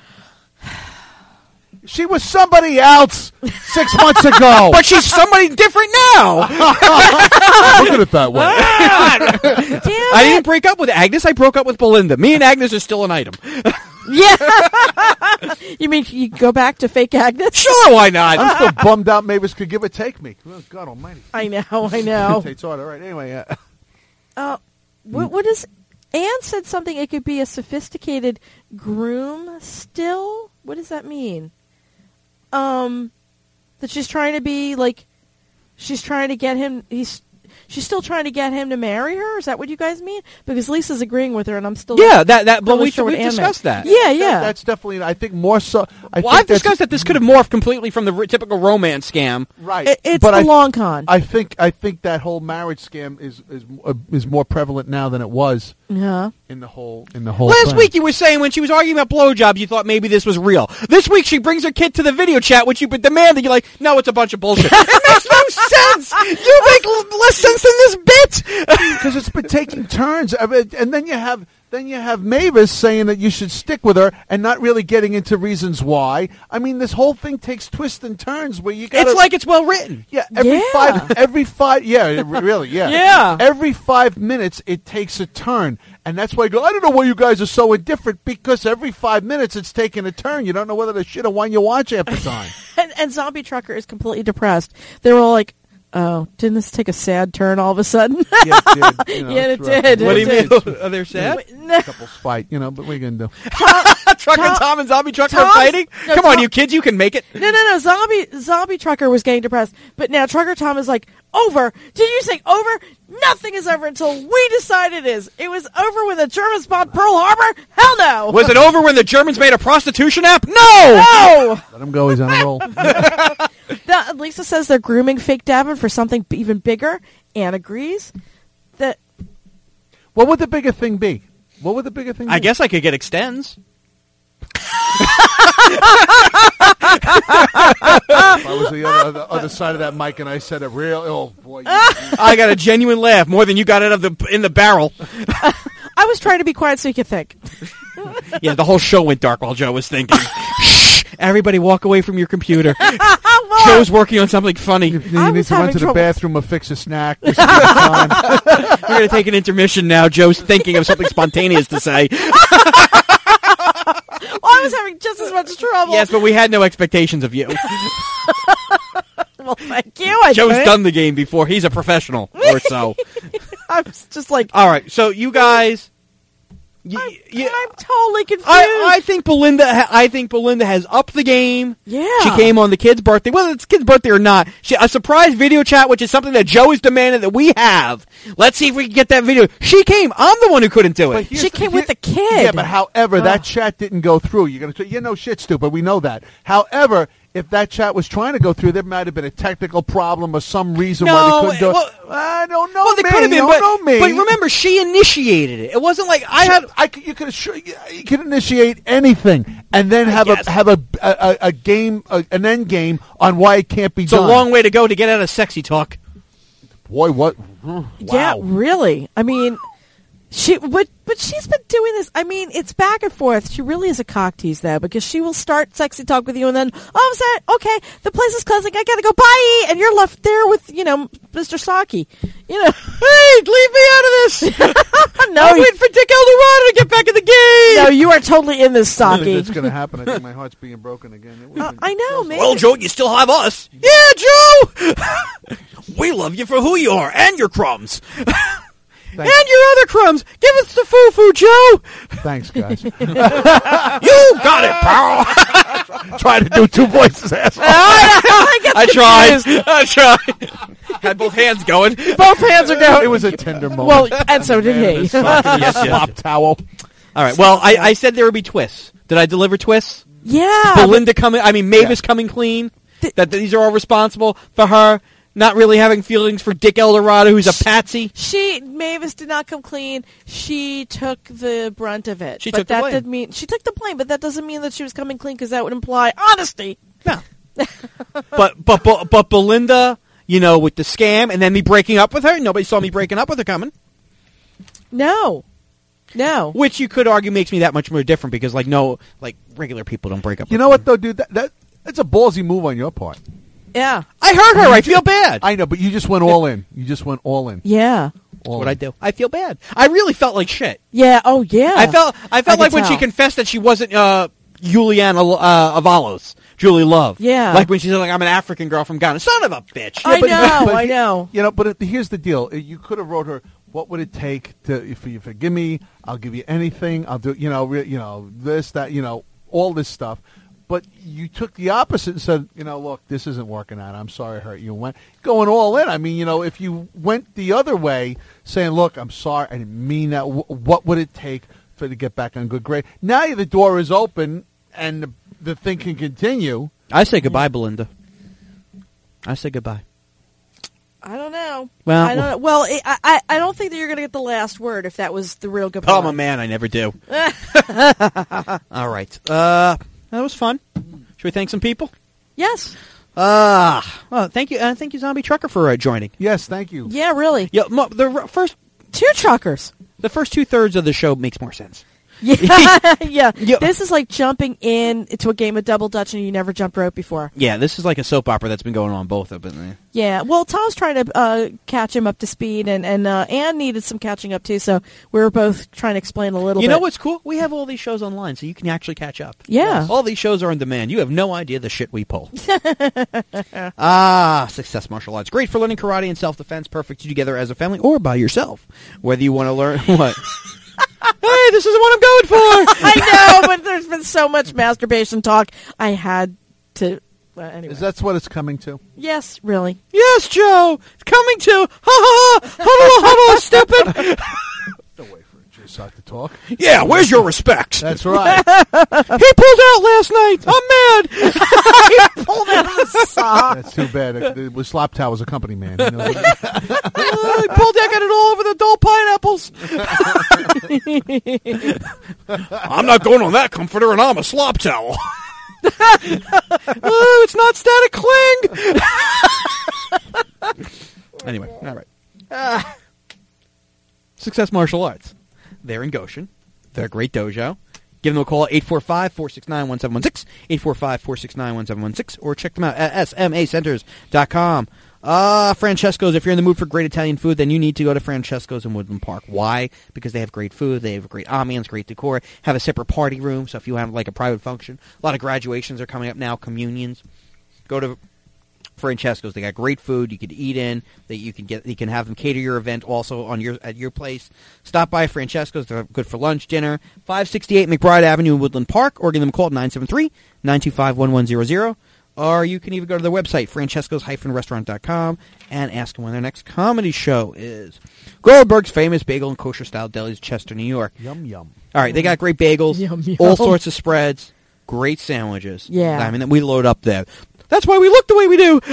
She was somebody else 6 months ago. But she's somebody different now. Look at it that way. Damn I it. didn't break up with Agnes. I broke up with Belinda. Me and Agnes are still an item. Yeah. You mean you go back to fake Agnes? Sure, why not? I'm still bummed out Mavis could give or take me. Oh, God almighty. I know. It's hard. All right. Anyway. What is... Anne said something, it could be a sophisticated groom still? What does that mean? That she's trying to be like... She's trying to get him... She's still trying to get him to marry her? Is that what you guys mean? Because Lisa's agreeing with her, and I'm still... Yeah, but really we sure what Anne discussed meant. that. Yeah. That's definitely, I think, more so. I've discussed that this could have morphed completely from the typical romance scam. Right. It's but the I- long con. I think that whole marriage scam is more prevalent now than it was Yeah. in the whole. Last thing. week you were saying when she was arguing about blowjobs, you thought maybe this was real. This week she brings her kid to the video chat, which you've been demanding. You're like, no, it's a bunch of bullshit. It makes no sense. You make less sense than this bit. because it's been taking turns, and then you have Mavis saying that you should stick with her and not really getting into reasons why. I mean, this whole thing takes twists and turns where you got. It's like it's well written. Yeah, Yeah. every five, yeah, really, yeah. Yeah. Every 5 minutes, it takes a turn. And that's why I go, I don't know why you guys are so indifferent, because every 5 minutes, it's taking a turn. You don't know whether to shit or one you watch half the time. And Zombie Trucker is completely depressed. They were all like, "Oh, didn't this take a sad turn all of a sudden?" Yeah, it did. You know, Yeah, it it's rough. did. What do you It mean? did. Are they sad? Couples fight, but what are you going to do? Trucker Tom and Zombie Trucker Tom- fighting? no, Come on, Tom- you kids, you can make it. No. Zombie Trucker was getting depressed, but now Trucker Tom is like, "Over? Did you say over? Nothing is over until we decide it is. It was over when the Germans bombed Pearl Harbor? Hell no! Was it over when the Germans made a prostitution app? No! No! Let him go. He's on a roll. Lisa says they're grooming fake Davin for something even bigger. Anne agrees that. What would the bigger thing be? What would the bigger thing be? I guess I could get extends. If I was the other side of that mic and I said a real, oh boy. I got a genuine laugh, more than you got out of in the barrel. I was trying to be quiet so you could think. Yeah, the whole show went dark while Joe was thinking. Shh! Everybody walk away from your computer. Joe's working on something funny. You I need to was run having to the trouble. bathroom or fix a snack. This is the time. We're going to take an intermission now. Joe's thinking of something spontaneous to say. Well, I was having just as much trouble. Yes, but we had no expectations of you. Well, thank you. I Joe's think. done the game before. He's a professional, or so. I was just like, All right, so you guys... I'm totally confused. I think Belinda. I think Belinda has upped the game. Yeah. She came on the kid's birthday, whether it's kid's birthday or not. A surprise video chat, which is something that Joe has demanded that we have. Let's see if we can get that video. She came. I'm the one who couldn't do it. She came with the kid. Yeah, but however, that chat didn't go through. You're going to say, yeah, no shit, stupid. We know that. However, if that chat was trying to go through, there might have been a technical problem or some reason why they couldn't do it. Well, I don't know. Well, they could have been, but remember, she initiated it. It wasn't like I had. You could initiate anything and then have a game, an end game on why it can't be It's done. a long way to go to get out of sexy talk. Boy, what? Yeah, Wow. really. I mean, but she's been doing this. I mean, it's back and forth. She really is a cock tease, though, because she will start sexy talk with you, and then all of a sudden, okay, the place is closing. I gotta go. Bye, and you're left there with Mr. Saki. Hey, leave me out of this. No, I'm waiting for Dick Eldorado to get back in the game. no, you are totally in this, Saki. It's going to happen. I think my heart's being broken again. I know, man. Well, Joe, you still have us. Yeah, Joe. We love you for who you are and your crumbs. And your other crumbs. Give us the foo-foo, Joe. Thanks, guys. You got it, pal. Try to do two voices, asshole. I tried. Had both hands going. Both hands are going. It was a tender moment. Well, and so did he. Yes. Slop towel. All right. Well, I said there would be twists. Did I deliver twists? Yeah. Belinda Mavis coming clean. That these are all responsible for her not really having feelings for Dick Eldorado, who's a patsy. Mavis did not come clean. She took the brunt of it. She took the blame. Didn't mean she took the blame, but that doesn't mean that she was coming clean because that would imply honesty. No. but Belinda, with the scam and then me breaking up with her. Nobody saw me breaking up with her coming. No. Which you could argue makes me that much more different because, regular people don't break up. You know what, though, dude? That's a ballsy move on your part. Yeah. I hurt her. I feel bad. I know, but you just went all in. Yeah. That's what I do. I feel bad. I really felt like shit. Yeah. Oh, yeah. I felt like when tell. she confessed that she wasn't Juliana Avalos, Julie Love. Yeah. Like when she said, I'm an African girl from Ghana. Son of a bitch. I know. But here's the deal. You could have wrote her, what would it take for you to forgive me? I'll give you anything. I'll do, this, that, all this stuff. But you took the opposite and said, look, this isn't working out. I'm sorry I hurt you. Went going all in. I mean, if you went the other way, saying, look, I'm sorry, I didn't mean that. What would it take for to get back on good grade? Now the door is open and the thing can continue. I say goodbye, Belinda. I say goodbye. I don't know. Well, I don't know. Well, I don't think that you're going to get the last word if that was the real goodbye. Oh, I'm a man. I never do. All right. That was fun. Should we thank some people? Yes. Well, thank you. Thank you, Zombie Trucker, for joining. Yes, thank you. Yeah, really. Yeah, the first 2 truckers. The first 2/3 of the show makes more sense. Yeah. This is like jumping into a game of double dutch and you never jumped rope before. Yeah, this is like a soap opera that's been going on both of them. Yeah, well, Tom's trying to catch him up to speed, and Anne needed some catching up too, so we were both trying to explain a little bit. You know what's cool? We have all these shows online, so you can actually catch up. Yeah. All these shows are on demand. You have no idea the shit we pull. Success Martial Arts. Great for learning karate and self-defense. Perfect together as a family or by yourself. Whether you want to learn what... Hey, this isn't what I'm going for. I know, but there's been so much masturbation talk. I had to. Anyway. Is that what it's coming to? Yes, really. Yes, Joe. It's coming to. Ha ha ha. Stupid. Don't wait for a J-Sock to talk. Yeah, where's your respect? That's right. He pulled out last night. I'm mad. Pulled out of the sock. That's too bad. It was Sloptow was a company man. He knows what Paul Deck got it all over the adult pineapples. I'm not going on that comforter, and I'm a slop towel. Oh, it's not static cling. Anyway, all right. Success Martial Arts. They're in Goshen. They're a great dojo. Give them a call, 845-469-1716, 845-469-1716, or check them out at smacenters.com. Francesco's, if you're in the mood for great Italian food, then you need to go to Francesco's in Woodland Park. Why? Because they have great food, they have great ambiance, great decor, have a separate party room, so if you have like a private function, a lot of graduations are coming up now, communions, go to Francesco's. They got great food you could eat in, that you can have them cater your event also at your place. Stop by Francesco's. They're good for lunch, dinner. 568 McBride Avenue in Woodland Park, or give them a call at 973-925-1100. Or you can even go to their website, francescos-restaurant.com, and ask them when their next comedy show is. Goldberg's famous bagel and kosher style delis, Chester, New York. Yum, yum. All right, they got great bagels, Yum, yum. all sorts of spreads, great sandwiches. Yeah. I mean, we load up there. That's why we look the way we do.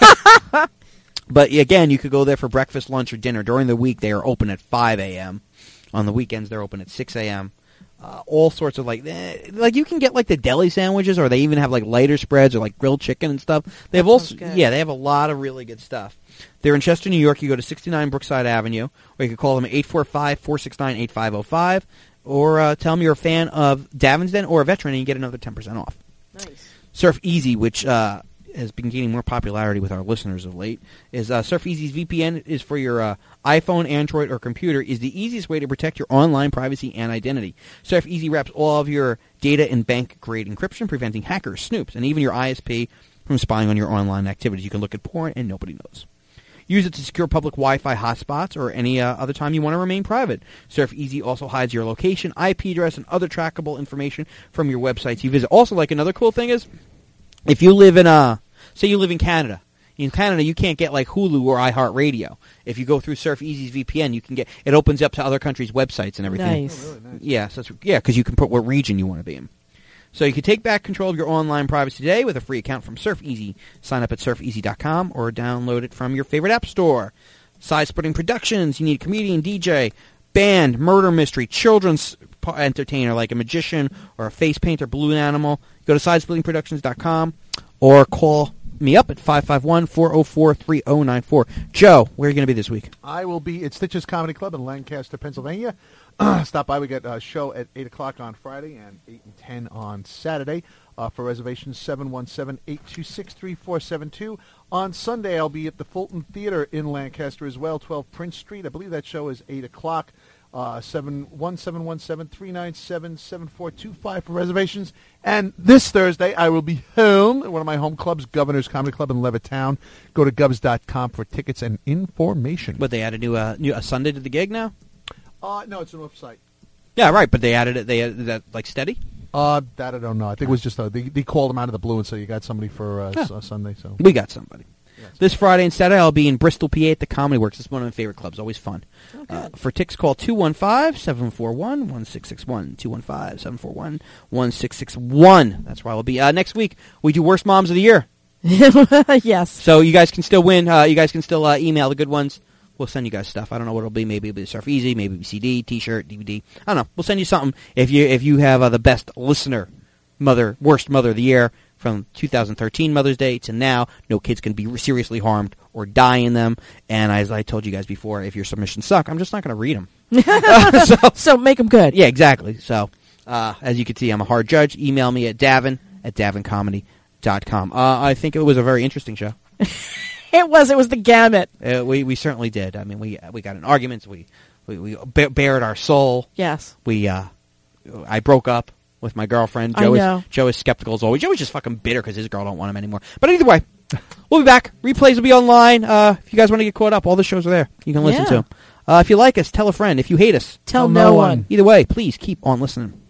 But again, you could go there for breakfast, lunch, or dinner. During the week, they are open at 5 a.m. On the weekends, they're open at 6 a.m. All sorts of like you can get like the deli sandwiches, or they even have like lighter spreads or like grilled chicken and stuff. They have also, yeah, they have a lot of really good stuff. They're in Chester, New York. You go to 69 Brookside Avenue, or you can call them at 845-469-8505, or tell them you're a fan of Davin's Den or a veteran, and you get another 10% off. Nice. Surf Easy, which has been gaining more popularity with our listeners of late, is Surf Easy's VPN is for your iPhone, Android, or computer, is the easiest way to protect your online privacy and identity. Surf Easy wraps all of your data in bank-grade encryption, preventing hackers, snoops, and even your ISP from spying on your online activities. You can look at porn and nobody knows. Use it to secure public Wi-Fi hotspots or any other time you want to remain private. Surf Easy also hides your location, IP address, and other trackable information from your websites you visit. Also, like another cool thing is, if you live in say you live in Canada. In Canada, you can't get like Hulu or iHeartRadio. If you go through Surf Easy's VPN, you can get it. Opens up to other countries' websites and everything. Nice. Oh, really nice. Yeah, so because you can put what region you want to be in. So you can take back control of your online privacy today with a free account from Surf Easy. Sign up at surfeasy.com or download it from your favorite app store. Side-splitting productions. You need a comedian, DJ, band, murder mystery, children's entertainer like a magician or a face painter, balloon animal. Go to sidesplittingproductions.com or call me up at 551-404-3094. Joe, where are you going to be this week? I will be at Stitches Comedy Club in Lancaster, Pennsylvania. Stop by. We got a show at 8 o'clock on Friday and 8 and 10 on Saturday. For reservations, 717-826-3472. On Sunday, I'll be at the Fulton Theater in Lancaster as well, 12 Prince Street. I believe that show is 8 o'clock. 717-397-7425 for reservations. And this Thursday, I will be home at one of my home clubs, Governor's Comedy Club in Levittown. Go to govs.com for tickets and information. But they added a Sunday to the gig now? No, it's an off-site. Yeah, right, but they added it. They added that like steady? That I don't know. I think it was just they called them out of the blue and said you got somebody for Sunday. So we got somebody. Yes. This Friday and Saturday, I'll be in Bristol, PA at the Comedy Works. It's one of my favorite clubs. Always fun. For tickets, call 215-741-1661. 215-741-1661. That's where I will be. Next week, we do Worst Moms of the Year. Yes. So you guys can still win. You guys can still email the good ones. We'll send you guys stuff. I don't know what it'll be. Maybe it'll be Surf Easy. Maybe it'll be CD, T-shirt, DVD. I don't know. We'll send you something if you have the best listener, worst mother of the year from 2013 Mother's Day to now. No kids can be seriously harmed or die in them. And as I told you guys before, if your submissions suck, I'm just not going to read them. So make them good. Yeah, exactly. So as you can see, I'm a hard judge. Email me at davin@davincomedy.com. I think it was a very interesting show. It was the gamut. We certainly did. I mean, we got in arguments. We bared our soul. Yes. I broke up with my girlfriend. Joe is skeptical as always. Joe is just fucking bitter because his girl don't want him anymore. But either way, we'll be back. Replays will be online. If you guys want to get caught up, all the shows are there. You can listen to them. If you like us, tell a friend. If you hate us, tell no one. Either way, please keep on listening.